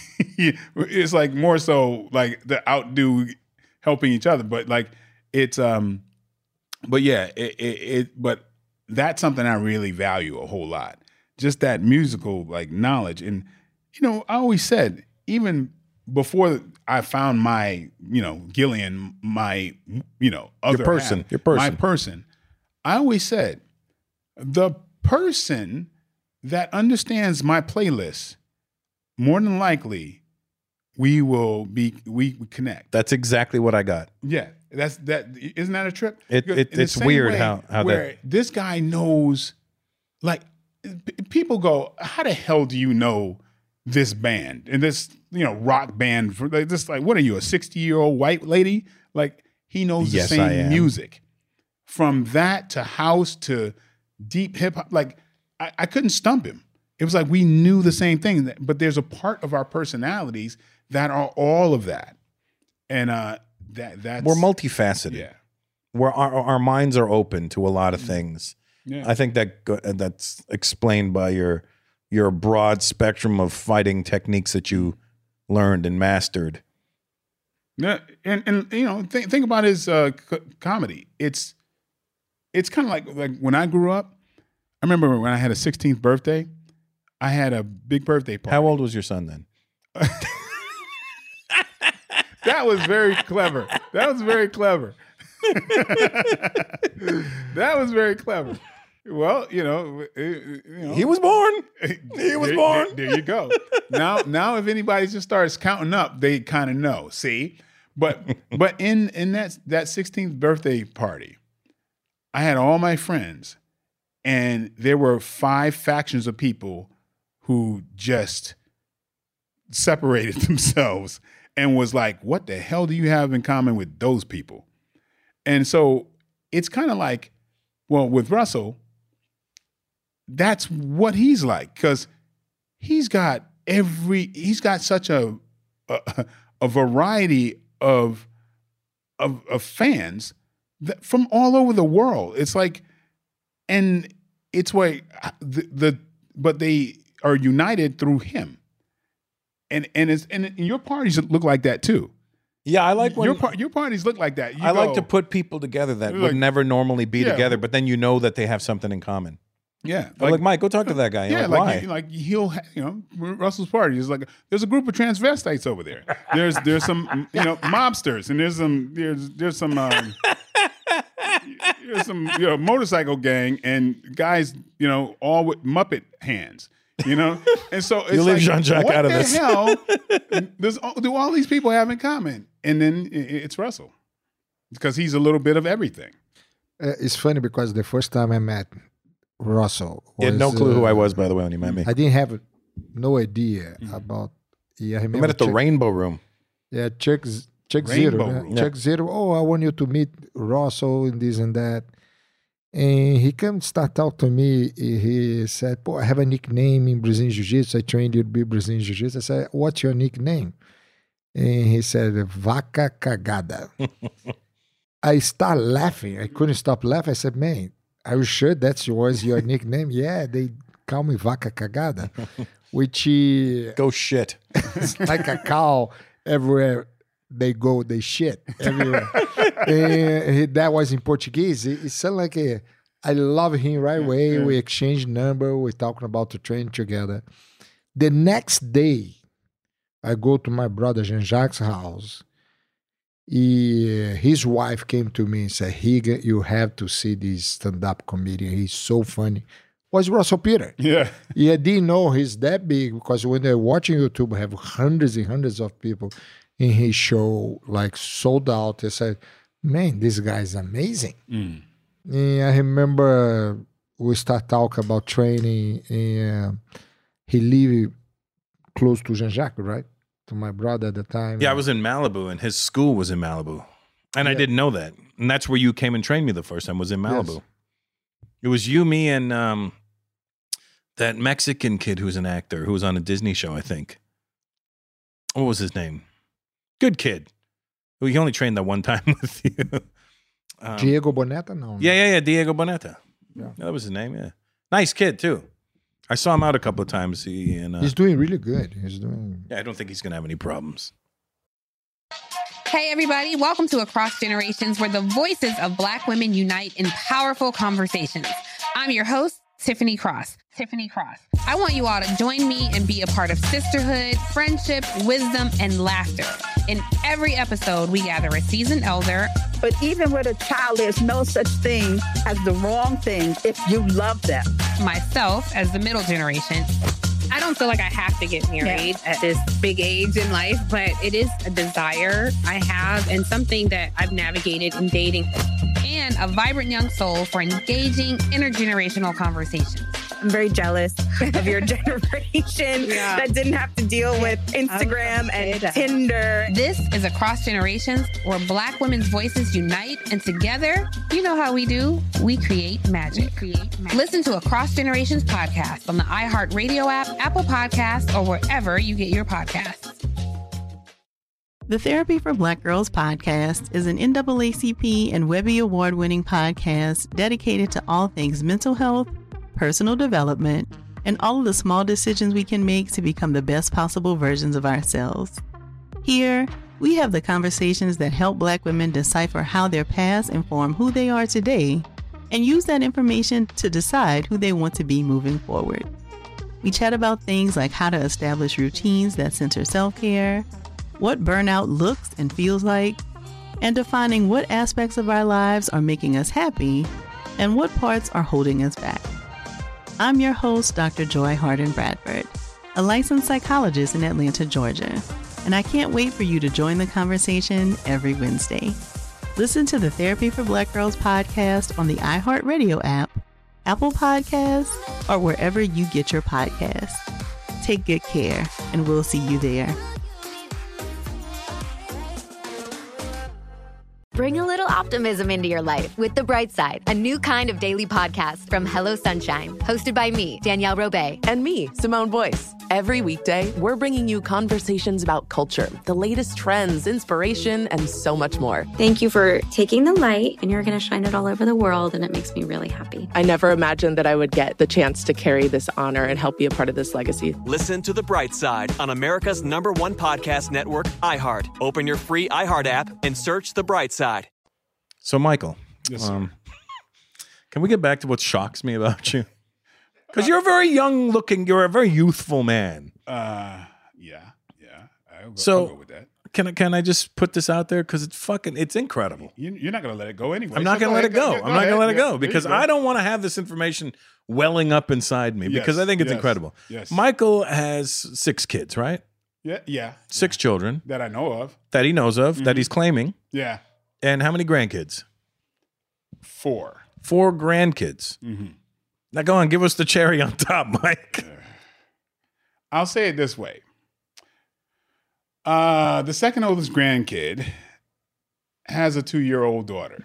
S8: It's like more so like the outdo helping each other, but like it's but yeah, but that's something I really value a whole lot. Just that musical like knowledge. And I always said, even before I found my, Gillian, my, other
S6: person,
S8: half, my person, I always said, the person that understands my playlist, more than likely, we connect.
S6: That's exactly what I got.
S8: Yeah, isn't that a trip?
S6: It's weird how
S8: where this guy knows, like, people go, how the hell do you know this band and this rock band? For like, this, like, what are you, a 60-year-old white lady? Like, he knows the same music, from that to house to deep hip hop. Like, I couldn't stump him. It was like we knew the same thing, but there's a part of our personalities that are all of that, and that's
S6: we're multifaceted.
S8: Yeah,
S6: where our minds are open to a lot of things.
S8: Yeah.
S6: I think that's explained by your broad spectrum of fighting techniques that you learned and mastered.
S8: Yeah, and think about his comedy. It's kind of like when I grew up. I remember when I had a 16th birthday, I had a big birthday party.
S6: How old was your son then?
S8: That was very clever. That was very clever. That was very clever. Well,
S6: he was born. He was born.
S8: There you go. Now, if anybody just starts counting up, they kind of know. See, but in that 16th birthday party, I had all my friends. And there were 5 factions of people who just separated themselves and was like, what the hell do you have in common with those people? And so it's kind of like, well, with Russell, that's what he's like, because he's got such a variety of fans from all over the world. It's like, and it's why but they are united through him, and your parties look like that too.
S6: Yeah, I like when
S8: your parties look like that.
S6: I like to put people together that would never normally be together, but then that they have something in common.
S8: Yeah,
S6: like Mike, go talk to that guy.
S8: Yeah,
S6: why?
S8: He'll Russell's party is like there's a group of transvestites over there. There's some mobsters, and there's some motorcycle gang and guys, all with Muppet hands, and so it's
S6: you leave Jean-Jacques out of this.
S8: What the hell do all these people have in common? And then it's Russell, because he's a little bit of everything.
S7: It's funny because the first time I met Russell,
S6: you had no clue who I was, by the way, when you met me.
S7: I didn't have no idea about. Yeah, I
S6: We
S7: remember
S6: met at the
S7: Chuck-
S6: Rainbow Room.
S7: Yeah, Chuck
S8: Rainbow
S7: Zero.
S8: Room.
S7: Chuck Zero. Oh, I want you to meet Russell and this and that. And he come start talk to me. He said, "I have a nickname in Brazilian Jiu-Jitsu. I trained you to be Brazilian Jiu-Jitsu." I said, "What's your nickname?" And he said, "Vaca Cagada." I started laughing. I couldn't stop laughing. I said, "Man, are you sure was your nickname?" Yeah, they call me Vaca Cagada, which
S6: Go shit.
S7: it's like a cow everywhere they go, they shit everywhere. And that was in Portuguese. It sounded like I love him right away. We exchanged number. We're talking about to train together. The next day, I go to my brother Jean-Jacques' house. His wife came to me and said, "Higa, you have to see this stand-up comedian. He's so funny." Was Russell Peter.
S8: Yeah.
S7: Yeah, I didn't know he's that big because when they're watching YouTube, I have hundreds and hundreds of people in his show, like sold out. They said, "Man, this guy's amazing." And I remember we start talking about training, and he lived close to Jean-Jacques, right? To my brother at the time.
S6: Yeah, I was in Malibu, and his school was in Malibu. And I didn't know that. And that's where you came and trained me the first time, was in Malibu.
S7: Yes.
S6: It was you, me, and that Mexican kid who's an actor who was on a Disney show, I think. What was his name? Good kid. He only trained that one time with you.
S7: Diego Boneta? No.
S6: Yeah, Diego Boneta.
S7: Yeah.
S6: That was his name, yeah. Nice kid, too. I saw him out a couple of times.
S7: He's doing really good.
S6: Yeah, I don't think he's going to have any problems.
S9: Hey, everybody. Welcome to Across Generations, where the voices of Black women unite in powerful conversations. I'm your host, Tiffany Cross. I want you all to join me and be a part of sisterhood, friendship, wisdom, and laughter. In every episode, we gather a seasoned elder.
S10: But even with a child, there's no such thing as the wrong thing if you love them.
S9: Myself as the middle generation. I don't feel like I have to get married at this big age in life, but it is a desire I have and something that I've navigated in dating. And a vibrant young soul for engaging intergenerational conversations.
S11: I'm very jealous of your generation that didn't have to deal with Instagram and Tinder.
S9: This is Across Generations, where Black women's voices unite, and together, you know how we do, we create magic. Listen to Across Generations podcast on the iHeartRadio app, Apple Podcasts, or wherever you get your podcasts.
S12: The Therapy for Black Girls podcast is an NAACP and Webby Award-winning podcast dedicated to all things mental health, personal development, and all of the small decisions we can make to become the best possible versions of ourselves. Here, we have the conversations that help Black women decipher how their past inform who they are today and use that information to decide who they want to be moving forward. We chat about things like how to establish routines that center self-care, what burnout looks and feels like, and defining what aspects of our lives are making us happy and what parts are holding us back. I'm your host, Dr. Joy Harden Bradford, a licensed psychologist in Atlanta, Georgia, and I can't wait for you to join the conversation every Wednesday. Listen to the Therapy for Black Girls podcast on the iHeartRadio app, Apple Podcasts, or wherever you get your podcasts. Take good care, and we'll see you there.
S13: Bring a little optimism into your life with The Bright Side, a new kind of daily podcast from Hello Sunshine, hosted by me, Danielle Robay.
S14: And me, Simone Boyce. Every weekday, we're bringing you conversations about culture, the latest trends, inspiration, and so much more.
S15: Thank you for taking the light, and you're going to shine it all over the world, and it makes me really happy.
S14: I never imagined that I would get the chance to carry this honor and help be a part of this legacy.
S16: Listen to The Bright Side on America's #1 podcast network, iHeart. Open your free iHeart app and search The Bright Side.
S6: So, Michael,
S8: Yes, sir.
S6: Can we get back to what shocks me about you? Because you're a very you're a very youthful man.
S8: Yeah. I'll go with that.
S6: Can I just put this out there? Because it's incredible.
S8: You're not going to let it go anyway.
S6: I'm not going to let it go. I'm not going to let it go because
S8: There you
S6: I don't want to have this information welling up inside me because
S8: Yes,
S6: I think it's
S8: yes,
S6: incredible.
S8: yes.
S6: Michael has 6 kids, right?
S8: Yeah.
S6: 6 children
S8: That I know of.
S6: that he knows of, that he's claiming.
S8: Yeah.
S6: And how many grandkids?
S8: 4.
S6: 4 grandkids.
S8: Mm-hmm.
S6: Now go on, give us the cherry on top, Mike.
S8: I'll say it this way. The second oldest grandkid has a 2-year-old daughter.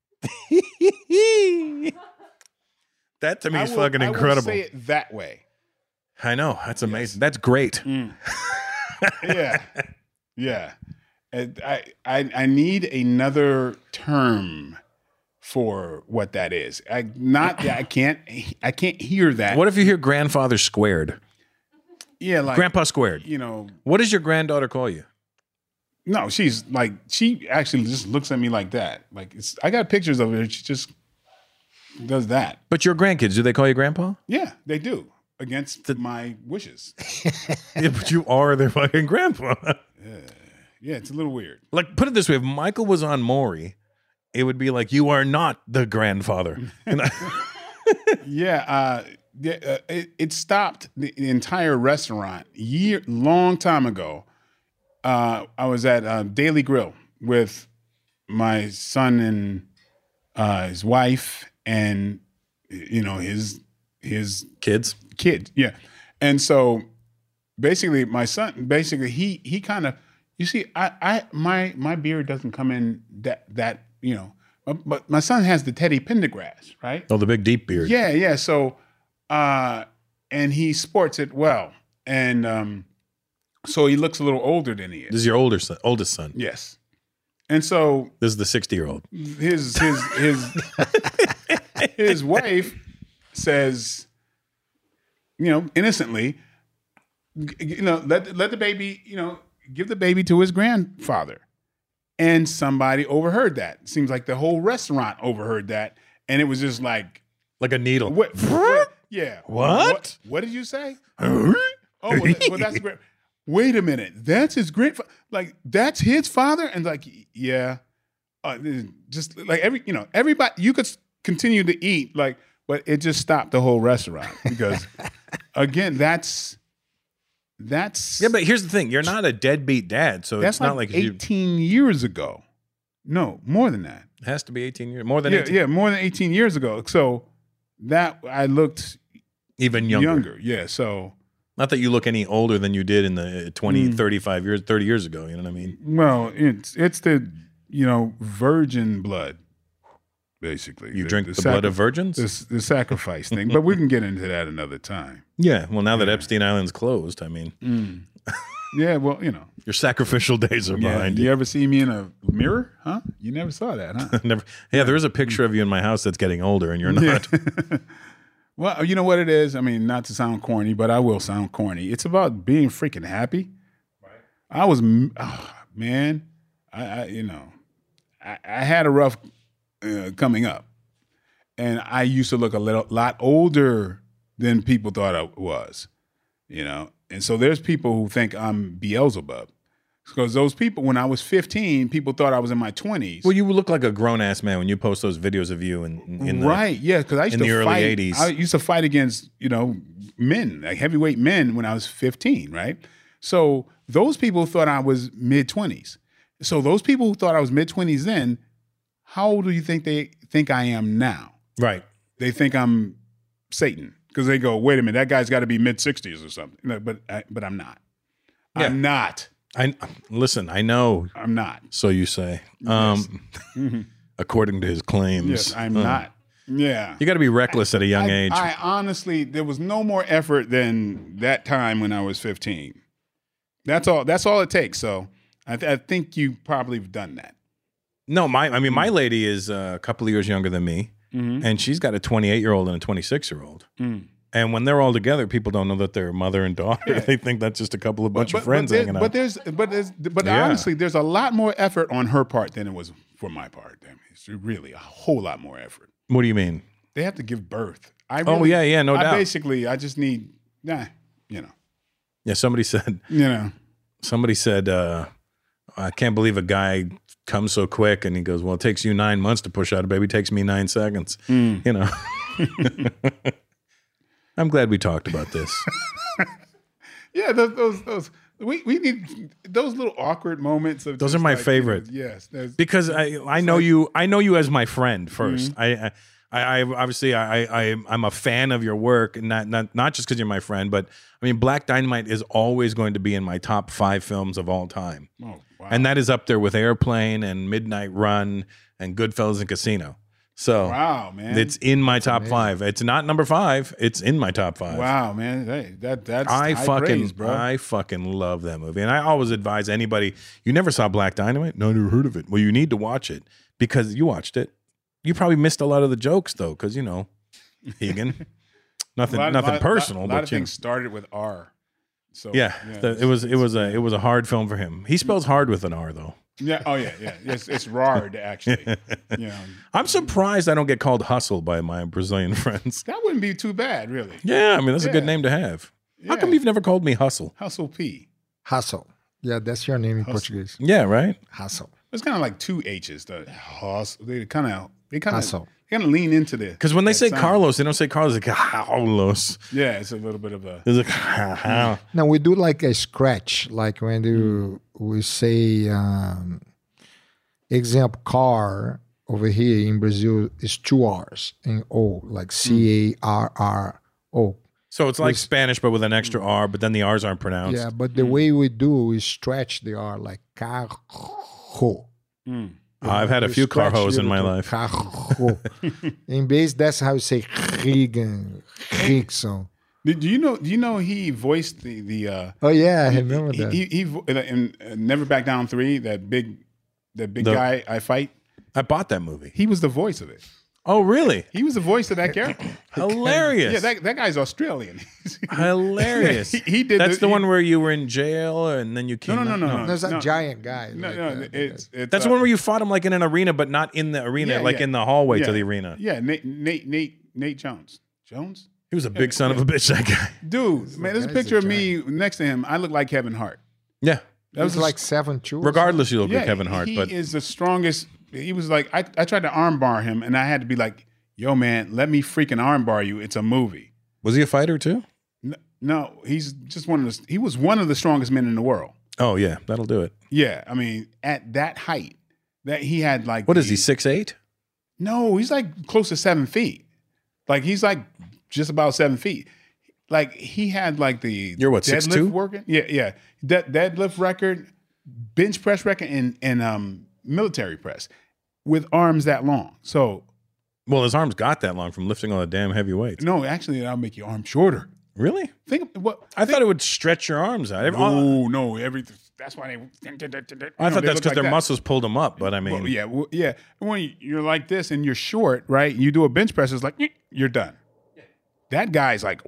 S6: That to me is fucking incredible.
S8: I will say it that way.
S6: I know. That's amazing. That's great.
S8: Yeah. Yeah. I need another term for what that is. I can't hear that.
S6: What if you hear grandfather squared?
S8: Yeah, like
S6: grandpa squared.
S8: You know,
S6: what does your granddaughter call you?
S8: No, she's like, she actually just looks at me like that. Like, I got pictures of her. She just does that.
S6: But your grandkids, do they call you grandpa?
S8: Yeah, they do. Against my wishes.
S6: Yeah, but you are their fucking grandpa.
S8: Yeah, it's a little weird.
S6: Like, put it this way: if Michael was on Maury, it would be like, you are not the grandfather.
S8: Yeah, it stopped the entire restaurant long time ago. I was at Daily Grill with my son and his wife and his
S6: kids.
S8: Yeah, and so basically my son he kind of, you see, my beard doesn't come in that but my son has the Teddy Pendergrass, right?
S6: Oh, the big deep beard.
S8: Yeah. So, and he sports it well, and so he looks a little older than he is.
S6: This is your oldest son.
S8: Yes, and so
S6: this is the 60-year-old.
S8: His wife says, innocently, let the baby, give the baby to his grandfather. And somebody overheard that. Seems like the whole restaurant overheard that. And it was just like
S6: a needle.
S8: What? Yeah.
S6: What?
S8: What did you say? Oh, well, that's great. Wait a minute. That's his grandfather? Like, that's his father? And like, yeah. Just like everybody, you could continue to eat, like, but it just stopped the whole restaurant because, again, that's.
S6: Yeah, but here's the thing: you're not a deadbeat dad, so
S8: that's
S6: it's not like
S8: 18 years ago. No, more than that.
S6: It has to be 18 years. More than 18.
S8: Yeah, more than 18 years ago. So that I looked
S6: even younger.
S8: Yeah, so
S6: not that you look any older than you did in the 20, 35 years, 30 years ago. You know what I mean?
S8: Well, it's the virgin blood. Basically,
S6: you drink the blood of virgins?
S8: The sacrifice thing, but we can get into that another time.
S6: Yeah, well, now that Epstein Island's closed, I mean,
S8: yeah, well,
S6: your sacrificial days are behind you.
S8: You ever see me in a mirror? Huh? You never saw that, huh?
S6: Never. Yeah, there is a picture of you in my house that's getting older, and you're not.
S8: Yeah. Well, you know what it is. I mean, not to sound corny, but I will sound corny. It's about being freaking happy. Right. I was, man, I had a rough. Coming up, and I used to look a lot older than people thought I was, and so there's people who think I'm Beelzebub, because those people, when I was 15, people thought I was in my 20s.
S6: Well, you look like a grown ass man when you post those videos of you in the
S8: right, yeah, because I used
S6: in
S8: to
S6: the early
S8: fight,
S6: 80s.
S8: I used to fight against men, like heavyweight men, when I was 15, right? So those people thought I was mid-20s. So those people who thought I was mid-20s then. How old do you think they think I am now?
S6: Right.
S8: They think I'm Satan because they go, wait a minute, that guy's got to be mid-60s or something. No, but I'm not. Yeah. I'm not.
S6: Listen, I know.
S8: I'm not.
S6: So you say.
S8: Yes.
S6: According to his claims.
S8: Yes, I'm not. Yeah.
S6: You got to be reckless at a young age.
S8: I honestly, there was no more effort than that time when I was 15. That's all it takes. So I think you probably have done that.
S6: No, my lady is a couple of years younger than me, and she's got a 28-year-old and a 26-year-old. And when they're all together, people don't know that they're mother and daughter. Yeah. They think that's just a couple of bunch of friends hanging out.
S8: But honestly, there's a lot more effort on her part than it was for my part. I mean, it's really a whole lot more effort.
S6: What do you mean?
S8: They have to give birth.
S6: No doubt.
S8: I just need, Yeah,
S6: somebody said, Somebody said, I can't believe a guy comes so quick, and he goes, well, it takes you 9 months to push out a baby. It takes me 9 seconds. I'm glad we talked about this.
S8: Yeah, those we need those little awkward moments of.
S6: Those are my favorite.
S8: Yes,
S6: because I know you as my friend first. I obviously I'm a fan of your work, and not just because you're my friend, but I mean, Black Dynamite is always going to be in my top 5 films of all time.
S8: Oh, wow.
S6: And that is up there with Airplane and Midnight Run and Goodfellas and Casino. So
S8: wow, man,
S6: it's in my top 5. It's not number 5. It's in my top 5.
S8: Wow, man, hey, that's high praise, bro.
S6: I fucking love that movie, and I always advise anybody: you never saw Black Dynamite? No, never heard of it. Well, you need to watch it because you watched it. You probably missed a lot of the jokes though, because Egan, nothing personal.
S8: A lot of things started with R. So
S6: yeah, it was a hard film for him. He spells hard with an R though.
S8: Yeah. Oh yeah. It's Rard actually.
S6: I'm surprised I don't get called Hustle by my Brazilian friends.
S8: That wouldn't be too bad, really.
S6: Yeah, I mean that's a good name to have. How come you've never called me Hustle?
S8: Hustle P.
S7: Hustle. Yeah, that's your name in Portuguese.
S6: Yeah, right.
S7: Hustle.
S8: It's kind of like 2 H's. The hustle. They kind of
S7: Hustle.
S8: lean into this.
S6: Because when they say sound. Carlos, they don't say Carlos. They say Carlos.
S8: Yeah, it's a little bit of a.
S6: It's like,
S7: no, we do like a scratch, like when we say, example, car over here in Brazil is 2 R's in O, like CARRO.
S6: So it's like Spanish, but with an extra R, but then the R's aren't pronounced.
S7: Yeah, but the way we do is stretch the R, like carro.
S6: I've had a few carros in my life.
S7: In base, that's how you say Rickson.
S8: Do you know he voiced the
S7: oh yeah, I remember that.
S8: He in Never Back Down 3, that big guy I fight.
S6: I bought that movie.
S8: He was the voice of it.
S6: Oh really?
S8: He was the voice of that character.
S6: Hilarious.
S8: Yeah, that guy's Australian.
S6: Hilarious.
S8: He did.
S6: That's the one where you were in jail and then you came.
S8: No.
S7: There's that giant guy.
S8: No, it's
S6: that's the one where you fought him like in an arena, but not in the arena, in the hallway to the arena.
S8: Yeah, Nate Jones. Jones?
S6: He was a big son of a bitch, that guy.
S8: Dude, man, there's a picture of me next to him. I look like Kevin Hart.
S6: Yeah.
S7: That was like 7'2".
S6: Regardless, you look like Kevin Hart.
S8: He
S6: but
S8: is the strongest. He was like, I tried to armbar him, and I had to be like, yo, man, let me freaking armbar you. It's a movie.
S6: Was he a fighter too?
S8: No, he's just he was one of the strongest men in the world.
S6: Oh, yeah, that'll do it.
S8: Yeah, I mean, at that height, that he had like.
S6: What is he, 6'8"?
S8: No, he's like close to 7 feet. Like, he's like just about 7 feet. Like, he had like the.
S6: You're what,
S8: deadlift
S6: 6'2"?
S8: working? Yeah. Deadlift record, bench press record, and military press with arms that long. So.
S6: Well, his arms got that long from lifting all the damn heavy weights.
S8: No, actually, that'll make your arm shorter.
S6: Really?
S8: I
S6: thought it would stretch your arms out.
S8: No, everything. That's why they.
S6: I thought that's because their muscles pulled them up, but I mean.
S8: Well, yeah. When you're like this and you're short, right? You do a bench press, it's like, you're done. That guy's like,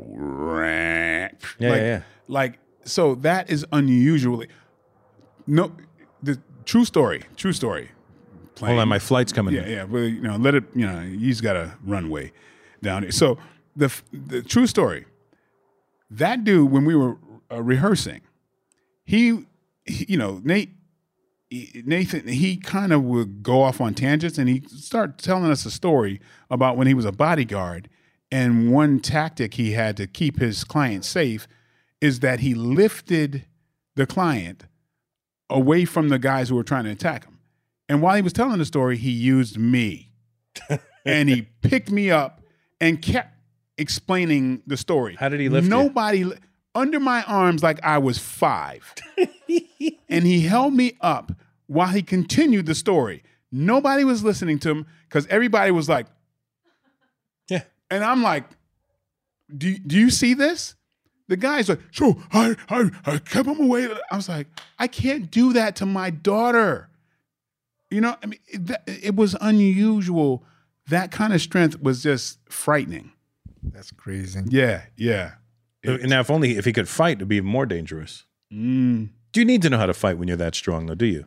S6: yeah.
S8: Like, so that is unusually. No, the true story.
S6: Hold on, my flight's coming in.
S8: Yeah. Well, let it. He's got a runway down here. So the true story. That dude, when we were rehearsing, Nathan, he kind of would go off on tangents, and he started telling us a story about when he was a bodyguard, and one tactic he had to keep his client safe is that he lifted the client away from the guys who were trying to attack him. And while he was telling the story, he used me. And he picked me up and kept explaining the story.
S6: How did he lift
S8: you? Under my arms like I was 5. And he held me up while he continued the story. Nobody was listening to him because everybody was like,
S6: yeah.
S8: And I'm like, do you see this? The guy's like, so I kept him away. I was like, I can't do that to my daughter. I mean, it was unusual. That kind of strength was just frightening.
S7: That's crazy.
S8: Yeah.
S6: Now, if he could fight, it'd be even more dangerous. Do you need to know how to fight when you're that strong, though? Do you?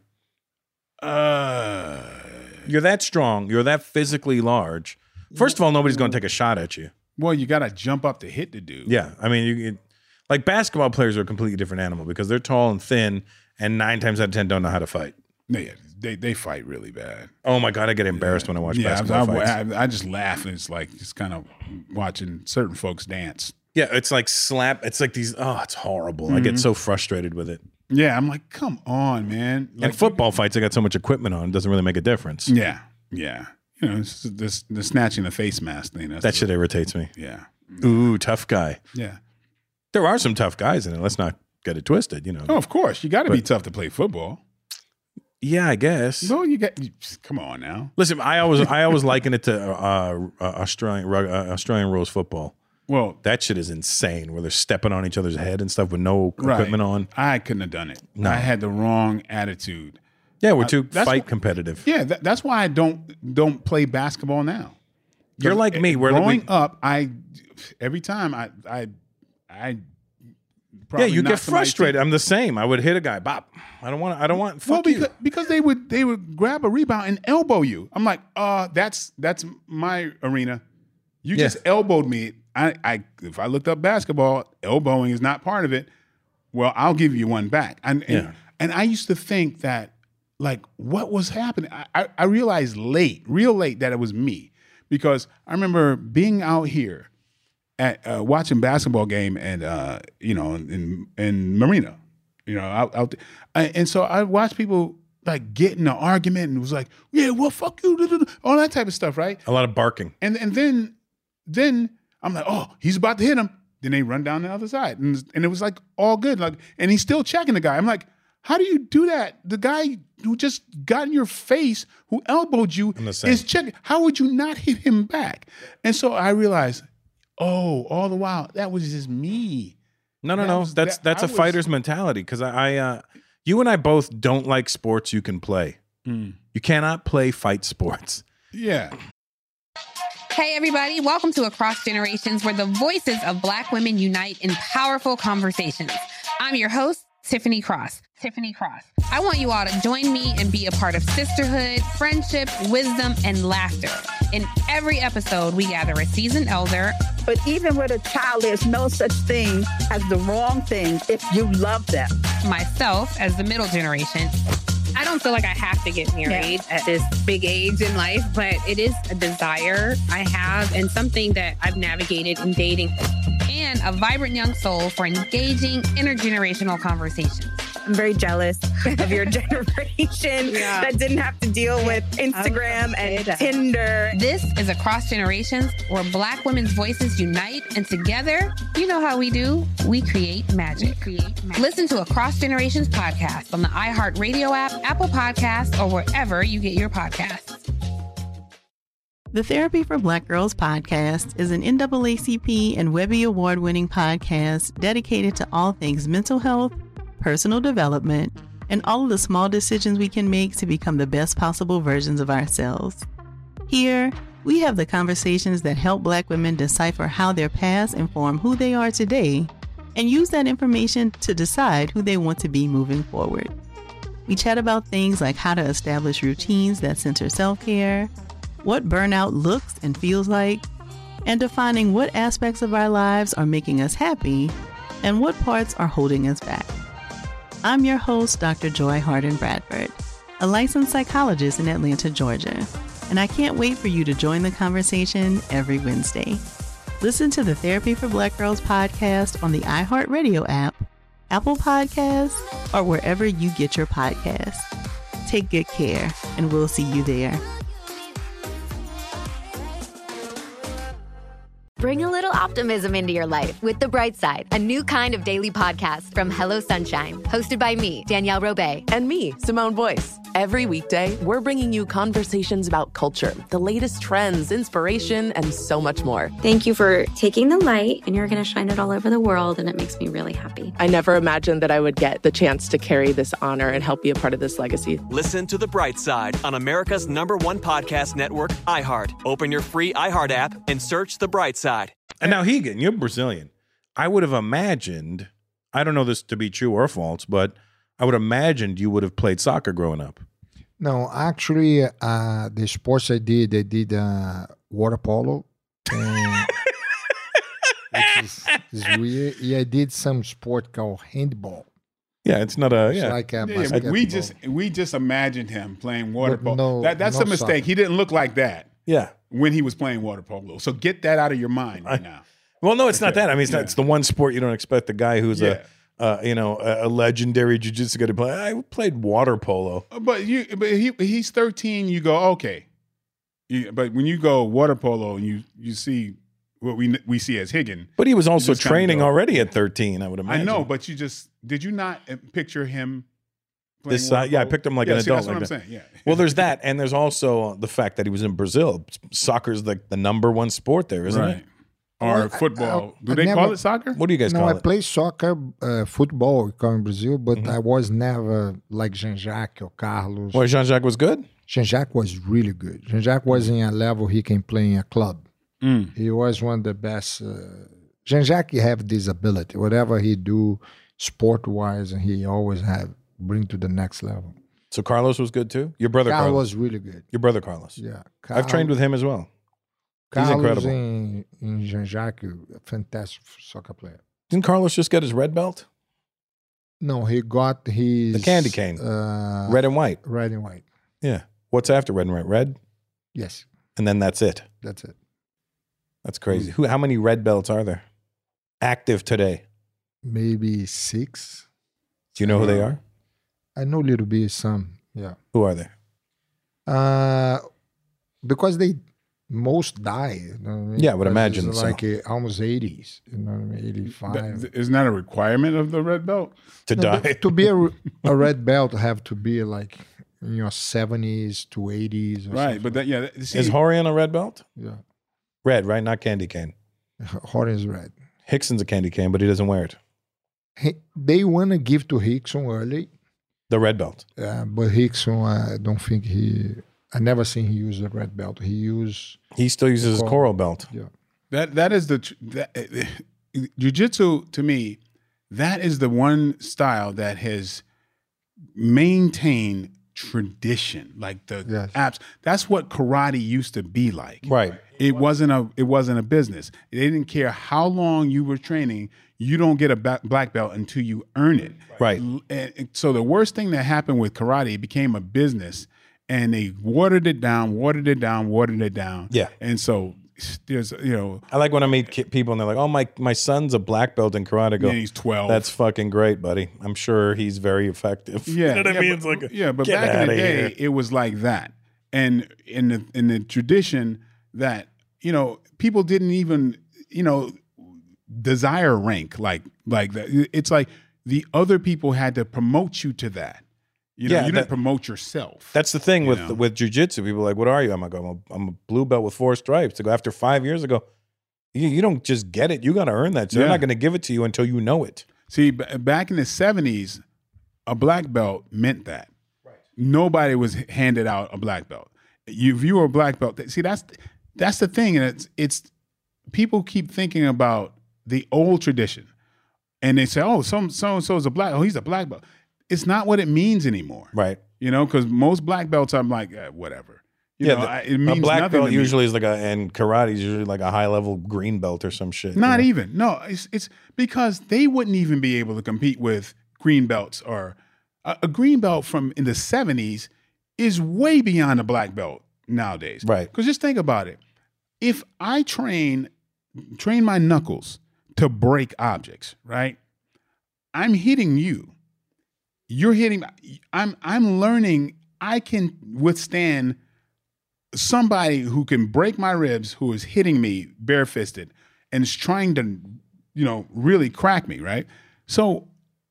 S6: You're that strong. You're that physically large. First of all, nobody's going to take a shot at you.
S8: Well, you got to jump up to hit the dude.
S6: Yeah, I mean, like basketball players are a completely different animal because they're tall and thin, and 9 times out of 10 don't know how to fight.
S8: Yeah, they fight really bad.
S6: Oh my God, I get embarrassed when I watch basketball fights.
S8: I just laugh, and it's like just kind of watching certain folks dance.
S6: Yeah, it's like it's like these. Oh, it's horrible. I get so frustrated with it.
S8: Yeah, I'm like, come on, man. Like,
S6: and football fights, I got so much equipment on, it doesn't really make a difference.
S8: Yeah. the snatching the face mask thing.
S6: That shit irritates me.
S8: Yeah.
S6: Ooh, tough guy.
S8: Yeah.
S6: There are some tough guys in it. Let's not get it twisted,
S8: Oh, of course. You got to be tough to play football.
S6: Yeah, I guess.
S8: No, come on now.
S6: Listen, I always liken it to Australian rules football.
S8: Well,
S6: that shit is insane where they're stepping on each other's head and stuff with no equipment on.
S8: I couldn't have done it.
S6: No.
S8: I had the wrong attitude.
S6: Yeah, we're too competitive.
S8: Yeah, that's why I don't play basketball now.
S6: You're like me.
S8: Growing up, every time I
S6: yeah, you get frustrated. I'm the same. I would hit a guy. Bop. I don't want. Fuck you.
S8: Because they would grab a rebound and elbow you. I'm like, that's my arena. You just elbowed me. If I looked up basketball, elbowing is not part of it. Well, I'll give you one back. And I used to think that, like, what was happening? I realized real late, that it was me, because I remember being out here at watching basketball game and in Marina, out and so I watched people like get in an argument and it was like, yeah, well, fuck you, all that type of stuff, right?
S6: A lot of barking,
S8: and then I'm like, oh, he's about to hit him. Then they run down the other side, and it was like all good, like, and he's still checking the guy. I'm like, how do you do that? The guy who just got in your face, who elbowed you, is checking. How would you not hit him back? And so I realized, all the while that was just me.
S6: No. That's a fighter's mentality. Because you and I both don't like sports you can play. You cannot play fight sports.
S8: Yeah.
S9: Hey, everybody. Welcome to Across Generations, where the voices of Black women unite in powerful conversations. I'm your host, Tiffany Cross. I want you all to join me and be a part of sisterhood, friendship, wisdom, and laughter. In every episode, we gather a seasoned elder.
S10: But even with a child, there's no such thing as the wrong thing if you love them.
S9: Myself as the middle generation.
S11: I don't feel like I have to get married at this big age in life, but it is a desire I have and something that I've navigated in dating.
S9: And a vibrant young soul for engaging intergenerational conversations.
S11: I'm very jealous of your generation that didn't have to deal with Instagram and Tinder.
S9: This is Across Generations, where Black women's voices unite, and together, you know how we do, we create magic. Listen to Across Generations podcast on the iHeartRadio app, Apple Podcasts, or wherever you get your podcasts.
S12: The Therapy for Black Girls podcast is an NAACP and Webby Award-winning podcast dedicated to all things mental health, personal development, and all of the small decisions we can make to become the best possible versions of ourselves. Here, we have the conversations that help Black women decipher how their past inform who they are today and use that information to decide who they want to be moving forward. We chat about things like how to establish routines that center self-care, what burnout looks and feels like, and defining what aspects of our lives are making us happy and what parts are holding us back. I'm your host, Dr. Joy Harden Bradford, a licensed psychologist in Atlanta, Georgia, and I can't wait for you to join the conversation every Wednesday. Listen to the Therapy for Black Girls podcast on the iHeartRadio app, Apple Podcasts, or wherever you get your podcasts. Take good care, and we'll see you there.
S13: Bring a little optimism into your life with The Bright Side, a new kind of daily podcast from Hello Sunshine, hosted by me, Danielle Robay.
S14: And me, Simone Boyce. Every weekday, we're bringing you conversations about culture, the latest trends, inspiration, and so much more.
S15: Thank you for taking the light, and you're going to shine it all over the world, and it makes me really happy.
S14: I never imagined that I would get the chance to carry this honor and help be a part of this legacy.
S16: Listen to The Bright Side on America's #1 podcast network, iHeart. Open your free iHeart app and search The Bright Side.
S6: And now, Hegan, you're Brazilian. I would have imagined, I don't know this to be true or false, but I would have imagined you would have played soccer growing up.
S7: No, actually, the sports I did water polo. And which is weird. Yeah, I did some sport called handball.
S6: Yeah, it's not a...
S7: It's like a basketball.
S8: We just imagined him playing water polo.
S7: No,
S8: that's
S7: no
S8: a mistake.
S7: soccer.
S8: He didn't look like that.
S6: Yeah.
S8: When he was playing water polo. So get that out of your mind right now.
S6: Well, no, it's not that. I mean, it's the one sport you don't expect the guy who's a legendary jiu-jitsu guy to play. I played water polo.
S8: But he's 13. You go, okay. But when you go water polo and you see what we see as Higgin.
S6: But he was also training already at 13, I would imagine.
S8: I know, but did you not picture him playing
S6: this side? Yeah, I picked him like an adult.
S8: That's
S6: like
S8: what
S6: that.
S8: I'm saying, yeah.
S6: Well, there's that, and there's also the fact that he was in Brazil. Soccer's like the number one sport there, isn't it?
S8: Or football. Do they call it soccer?
S6: What do you guys
S7: No,
S6: call
S7: I
S6: it?
S7: play soccer, football, in Brazil, but I was never like Jean-Jacques or Carlos.
S6: Well, Jean-Jacques was good?
S7: Jean-Jacques was really good. Jean-Jacques was in a level he can play in a club. He was one of the best. Jean-Jacques have this ability. Whatever he do sport-wise, and he always bring to the next level.
S6: So Carlos was good too? Your brother Carlos
S7: was really good.
S6: Your brother Carlos?
S7: Yeah.
S6: I've trained with him as well. He's
S7: Carlos
S6: incredible.
S7: in Jean-Jacques, a fantastic soccer player.
S6: Didn't Carlos just get his red belt?
S7: No, he got his...
S6: The candy cane. Red and white.
S7: Red and white.
S6: Yeah. What's after red and white? Red?
S7: Yes.
S6: And then that's it?
S7: That's it.
S6: That's crazy. How many red belts are there active today?
S7: Maybe 6.
S6: Do you know who they are?
S7: I know a little bit, some, yeah.
S6: Who are they?
S7: Because they most die. You know what I mean?
S6: Yeah, I would imagine
S7: it's
S6: so.
S7: like almost 80s, you know what I mean, 85.
S8: Isn't that a requirement of the red belt?
S6: To die?
S7: To be a red belt, have to be like in your 70s to 80s. Or
S8: Right, but
S6: is Horian a red belt?
S7: Yeah.
S6: Red, right? Not candy cane.
S7: Horian's red.
S6: Hickson's a candy cane, but he doesn't wear it.
S7: They want to give to Hickson early.
S6: The red belt.
S7: But Hickson, I don't think I never seen he use a red belt.
S6: He still uses his coral belt.
S7: Yeah.
S8: That is jiu-jitsu, to me, that is the one style that has maintained tradition, like the apps. That's what karate used to be like.
S6: Right.
S8: It wasn't a business. They didn't care how long you were training. You don't get a black belt until you earn it.
S6: Right.
S8: And so the worst thing that happened with karate, it became a business, and they watered it down.
S6: Yeah.
S8: And so there's,
S6: I like when I meet people and they're like, "Oh, my son's a black belt in karate." I go,
S8: Yeah, he's 12.
S6: That's fucking great, buddy. I'm sure he's very effective.
S8: Yeah,
S6: You know what I mean?
S8: But,
S6: It's like,
S8: but
S6: get
S8: back in the
S6: outta
S8: day,
S6: here.
S8: it was like that, and in the tradition that people didn't even desire rank like that. It's like the other people had to promote you to that. You didn't promote yourself.
S6: That's the thing with jiu-jitsu. People are like, "What are you?" I'm like, I'm a blue belt with 4 stripes. To go after 5 years ago, you don't just get it. You got to earn that. So they're not going to give it to you until you know it.
S8: See, back in the 70s, a black belt meant that. Right. Nobody was handed out a black belt. If you were a black belt, see, that's the thing, and it's people keep thinking about the old tradition, and they say, "Oh, so and so is a black. Oh, he's a black belt." It's not what it means anymore,
S6: right?
S8: Because most black belts, I'm like, whatever. It means
S6: a black
S8: nothing
S6: belt
S8: to me.
S6: usually is and karate is usually like a high level green belt or some shit.
S8: Not even. No, it's because they wouldn't even be able to compete with green belts, or a green belt from in the 70s is way beyond a black belt nowadays.
S6: Right.
S8: Because just think about it. If I train my knuckles to break objects, right? I'm hitting you. You're hitting. I'm learning. I can withstand somebody who can break my ribs, who is hitting me barefisted and is trying to, really crack me, right? So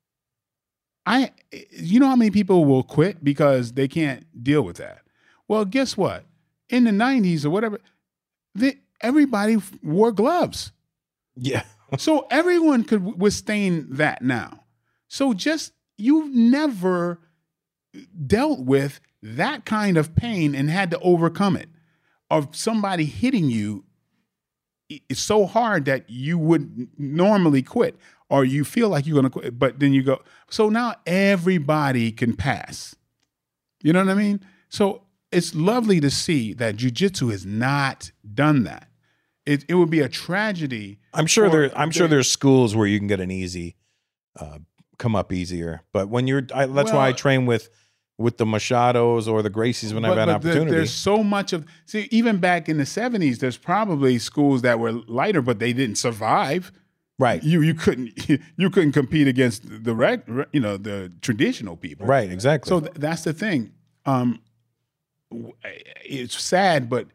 S8: you know how many people will quit because they can't deal with that? Well, guess what? In the 90s or whatever, everybody wore gloves.
S6: Yeah.
S8: So everyone could withstand that now. So you've never dealt with that kind of pain and had to overcome it. Of somebody hitting you, it's so hard that you would normally quit, or you feel like you're going to quit, but then you go. So now everybody can pass. You know what I mean? So it's lovely to see that jiu-jitsu has not done that. It would be a tragedy.
S6: I'm sure there's schools where you can get an easy come up easier, but when that's why I train with the Machados or the Gracies when I've had an opportunity.
S8: There's so much even back in the 70s, there's probably schools that were lighter, but they didn't survive.
S6: Right.
S8: You couldn't compete against the traditional people.
S6: Right. Exactly.
S8: So that's the thing. It's sad, but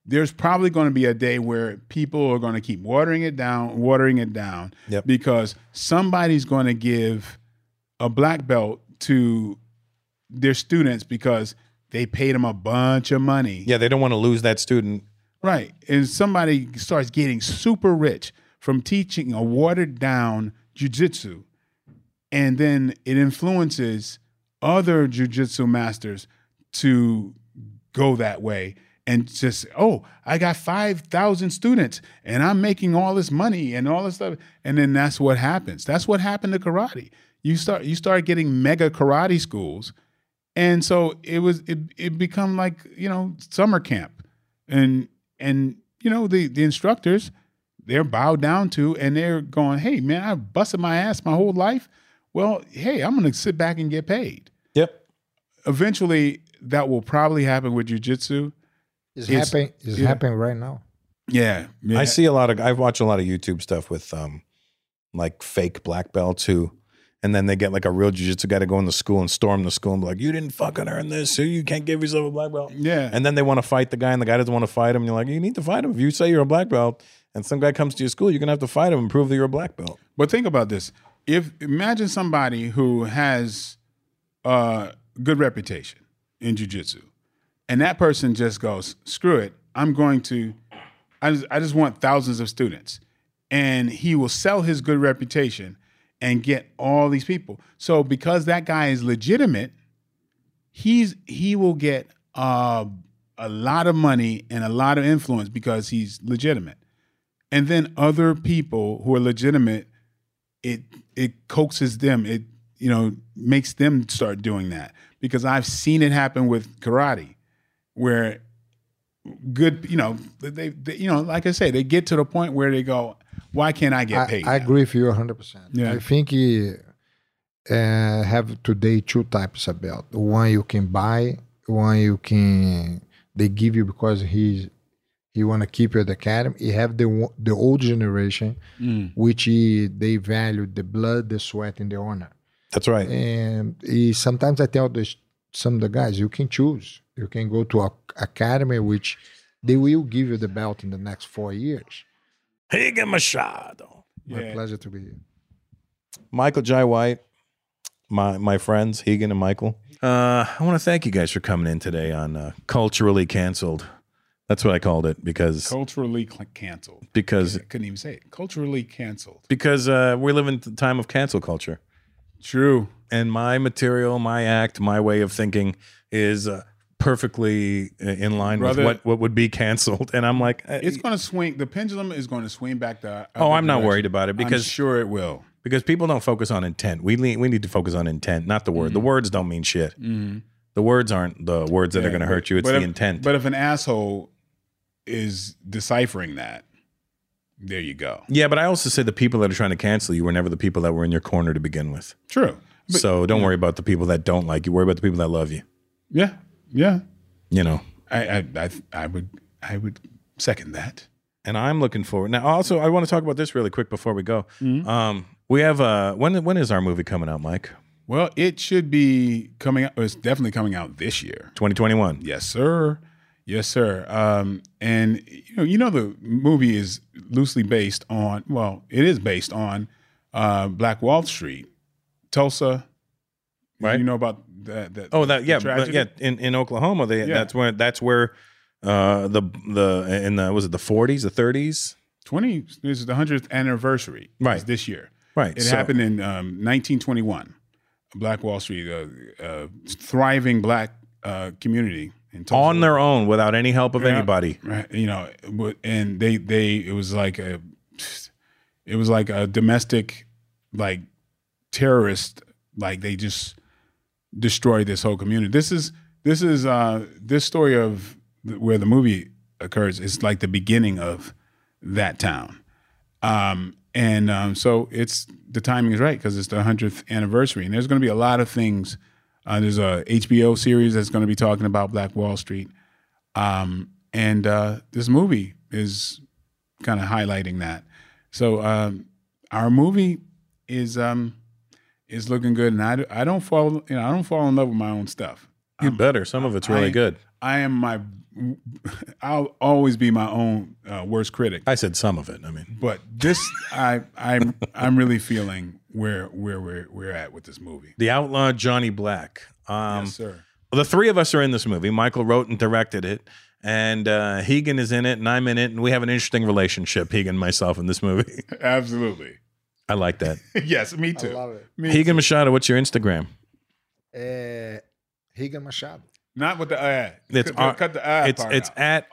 S8: there's probably going to be a day where people are going to keep watering it down, because somebody's going to give a black belt to their students because they paid them a bunch of money.
S6: Yeah, they don't want to lose that student.
S8: Right. And somebody starts getting super rich from teaching a watered down jiu-jitsu, and then it influences other jiu-jitsu masters to go that way and just, I got 5,000 students and I'm making all this money and all this stuff. And then that's what happens. That's what happened to karate. You start getting mega karate schools. And so it become like, summer camp. And the instructors, they're bowed down to, and they're going, hey, man, I busted my ass my whole life. Well, hey, I'm going to sit back and get paid.
S6: Yep.
S8: Eventually, that will probably happen with jiu-jitsu.
S7: It's happening right now.
S8: Yeah.
S6: I watch a lot of YouTube stuff with like fake black belts and then they get like a real jiu-jitsu guy to go in the school and storm the school and be like, you didn't fucking earn this, so you can't give yourself a black belt.
S8: Yeah.
S6: And then they want to fight the guy and the guy doesn't want to fight him. And you're like, you need to fight him. If you say you're a black belt and some guy comes to your school, you're going to have to fight him and prove that you're a black belt.
S8: But think about this. Imagine somebody who has a good reputation in jiu-jitsu, and that person just goes, screw it, I just want thousands of students. And he will sell his good reputation and get all these people. So because that guy is legitimate, he will get a lot of money and a lot of influence because he's legitimate. And then other people who are legitimate, it coaxes them. It makes them start doing that, because I've seen it happen with karate, where good, they like I say, they get to the point where they go, why can't I get paid?
S7: I agree with you 100%.
S8: Yeah.
S7: I think have today two types of belt. One you can buy, one they give you because he want to keep you at the academy. You have the old generation, which they value the blood, the sweat, and the honor.
S6: That's right.
S7: And sometimes I tell some of the guys, you can choose. You can go to an academy, which they will give you the belt in the next 4 years.
S6: Rigan Machado.
S7: My pleasure to be here.
S6: Michael Jai White, my friends, Higan and Michael. I want to thank you guys for coming in today on Culturally Canceled. That's what I called it, because...
S8: Culturally canceled.
S6: Because...
S8: I couldn't even say it. Culturally canceled.
S6: Because we live in the time of cancel culture.
S8: True.
S6: And my material, my act, my way of thinking is perfectly in line with what would be canceled. And I'm like...
S8: it's going to swing. The pendulum is going to swing back the
S6: I'm not worried about it, because...
S8: I'm sure it will.
S6: Because people don't focus on intent. We need to focus on intent, not the word. The words don't mean shit. The words aren't the words that are going to hurt you. It's the intent.
S8: But if an asshole is deciphering that, there you go.
S6: Yeah, but I also say the people that are trying to cancel you were never the people that were in your corner to begin with.
S8: True. But,
S6: so don't worry about the people that don't like you. Worry about the people that love you.
S8: Yeah. Yeah.
S6: I
S8: would second that.
S6: And I'm looking forward. Now, also, I want to talk about this really quick before we go. We have when is our movie coming out, Mike?
S8: Well, it should be coming out. It's definitely coming out this year,
S6: 2021.
S8: Yes, sir. Yes, sir. And the movie is loosely based on. Well, it is based on Black Wall Street, Tulsa.
S6: Right.
S8: You know about that?
S6: In Oklahoma, that's where was it the 40s, the 30s?
S8: This is the 100th anniversary.
S6: Right.
S8: This year.
S6: Right.
S8: It happened in 1921. Black Wall Street, a thriving black community in Tulsa.
S6: On their own, without any help of anybody.
S8: Right. And it was like a domestic, like, terrorist, like they just destroyed this whole community. This story of where the movie occurs is like the beginning of that town. So the timing is right because it's the 100th anniversary, and there's going to be a lot of things. There's a HBO series that's going to be talking about Black Wall Street, and this movie is kind of highlighting that. So our movie is looking good, and I don't fall in love with my own stuff.
S6: You better. Some of it's really good.
S8: I'll always be my own worst critic.
S6: I said some of it. I mean,
S8: but this, I'm really feeling where we're at with this movie.
S6: The Outlaw Johnny Black.
S8: Yes, sir.
S6: Well, the three of us are in this movie. Michael wrote and directed it, and Hegan is in it, and I'm in it, and we have an interesting relationship, Hegan and myself, in this movie.
S8: Absolutely.
S6: I like that.
S8: Yes, me too.
S7: I love it.
S6: Hegan Machado, what's your Instagram?
S7: Hegan Machado.
S8: Not with the ad.
S6: It's
S8: cut the ad part
S6: It's
S8: out.
S6: at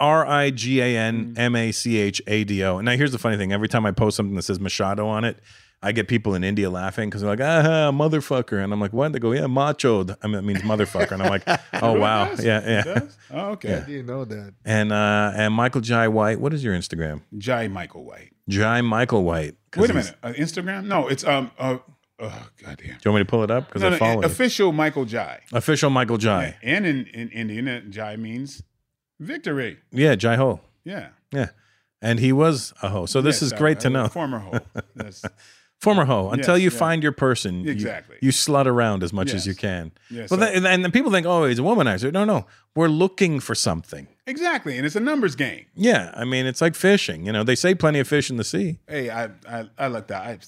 S6: RIGANMACHADO. And now here's the funny thing. Every time I post something that says Machado on it, I get people in India laughing because they're like, motherfucker. And I'm like, what? They go, yeah, macho. I mean, it means motherfucker. And I'm like, oh, wow. Yeah.
S8: Oh, okay.
S6: Yeah.
S7: I didn't know that.
S6: And Michael Jai White. What is your Instagram?
S8: Jai Michael White.
S6: Jai Michael White.
S8: Wait a minute. Instagram? No, it's oh, goddamn.
S6: Do you want me to pull it up? Because I follow it.
S8: Official Michael Jai.
S6: Official Michael Jai.
S8: Yeah. And in Indian, Jai means victory.
S6: Yeah, Jai Ho.
S8: Yeah.
S6: Yeah. And he was a ho. So this is great to know.
S8: Former ho.
S6: Former ho. Until
S8: Yes,
S6: you
S8: yeah.
S6: find your person.
S8: Exactly.
S6: You slut around as much as
S8: Yes.
S6: you can.
S8: Yes,
S6: Well,
S8: sir.
S6: and people think, oh, he's a womanizer. No. We're looking for something.
S8: Exactly. And it's a numbers game.
S6: Yeah. I mean, it's like fishing. You know, they say plenty of fish in the sea.
S8: Hey, I like that.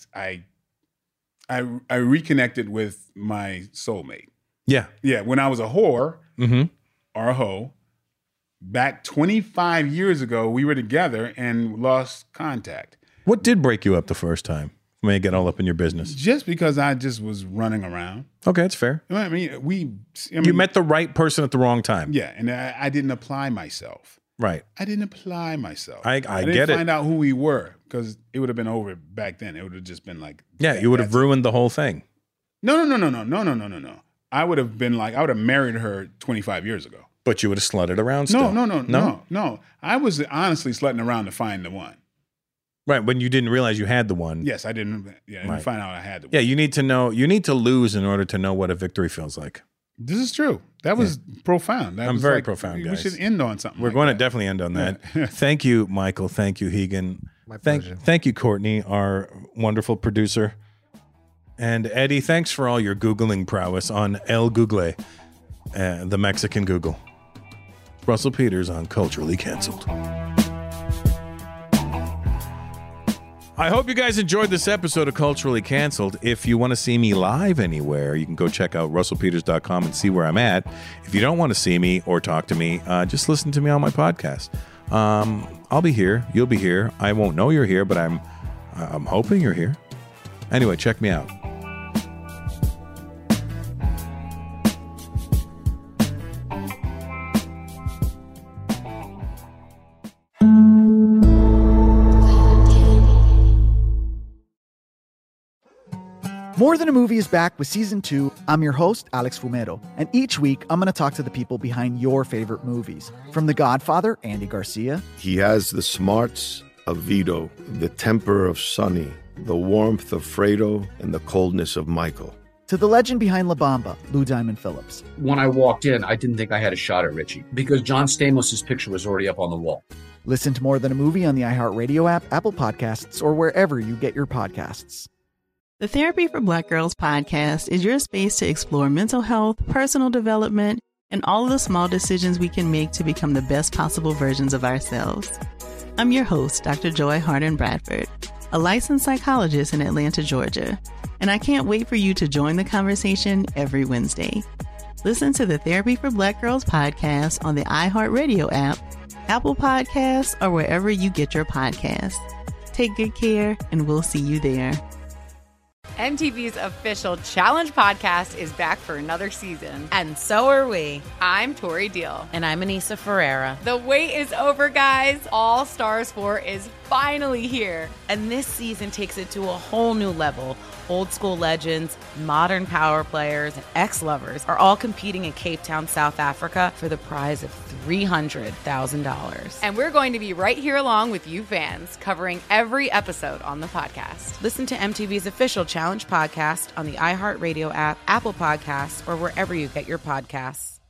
S8: I reconnected with my soulmate.
S6: Yeah.
S8: Yeah. When I was a whore
S6: Mm-hmm.
S8: or a hoe, back 25 years ago, we were together and lost contact.
S6: What did break you up the first time? May get all up in your business.
S8: Just because I just was running around.
S6: Okay, that's fair.
S8: I mean,
S6: You met the right person at the wrong time.
S8: Yeah, and I didn't apply myself.
S6: Right.
S8: I didn't apply myself.
S6: I
S8: didn't
S6: get it.
S8: find out who we were because it would have been over back then. It would have just been like,
S6: Yeah, you would have ruined the whole thing.
S8: No. I would have been like, I would have married her 25 years ago.
S6: But you would have slutted around still.
S8: No. I was honestly slutting around to find the one.
S6: Right, when you didn't realize you had the one.
S8: Yes, I didn't. Yeah, I didn't
S6: Right.
S8: find out I had the one.
S6: Yeah, you need to know. You need to lose in order to know what a victory feels like.
S8: This is true. That was profound. That
S6: I'm
S8: was
S6: very
S8: like,
S6: profound,
S8: We
S6: guys.
S8: should end on something.
S6: We're
S8: like
S6: going
S8: that.
S6: to definitely end on that.
S8: Yeah.
S6: Thank you, Michael. Thank you, Hegan.
S7: My pleasure.
S6: Thank you, Courtney, our wonderful producer. And Eddie, thanks for all your Googling prowess on El Google, the Mexican Google. Russell Peters on Culturally Canceled. I hope you guys enjoyed this episode of Culturally Canceled. If you want to see me live anywhere, you can go check out russellpeters.com and see where I'm at. If you don't want to see me or talk to me, just listen to me on my podcast. I'll be here. You'll be here. I won't know you're here, but I'm hoping you're here. Anyway, check me out.
S3: More Than a Movie is back with Season 2. I'm your host, Alex Fumero, and each week I'm going to talk to the people behind your favorite movies. From The Godfather, Andy Garcia.
S4: He has the smarts of Vito, the temper of Sonny, the warmth of Fredo, and the coldness of Michael.
S3: To the legend behind La Bamba, Lou Diamond Phillips.
S5: When I walked in, I didn't think I had a shot at Richie because John Stamos' picture was already up on the wall.
S3: Listen to More Than a Movie on the iHeartRadio app, Apple Podcasts, or wherever you get your podcasts.
S12: The Therapy for Black Girls podcast is your space to explore mental health, personal development, and all of the small decisions we can make to become the best possible versions of ourselves. I'm your host, Dr. Joy Harden Bradford, a licensed psychologist in Atlanta, Georgia, and I can't wait for you to join the conversation every Wednesday. Listen to the Therapy for Black Girls podcast on the iHeartRadio app, Apple Podcasts, or wherever you get your podcasts. Take good care, and we'll see you there.
S17: MTV's official Challenge podcast is back for another season. And so are we. I'm Tori Deal.
S18: And I'm Anissa Ferreira.
S17: The wait is over, guys. All Stars 4 is finally here.
S18: And this season takes it to a whole new level. Old school legends, modern power players, and ex-lovers are all competing in Cape Town, South Africa for the prize of $300,000.
S17: And we're going to be right here along with you fans, covering every episode on the podcast.
S18: Listen to MTV's official Challenge podcast on the iHeartRadio app, Apple Podcasts, or wherever you get your podcasts.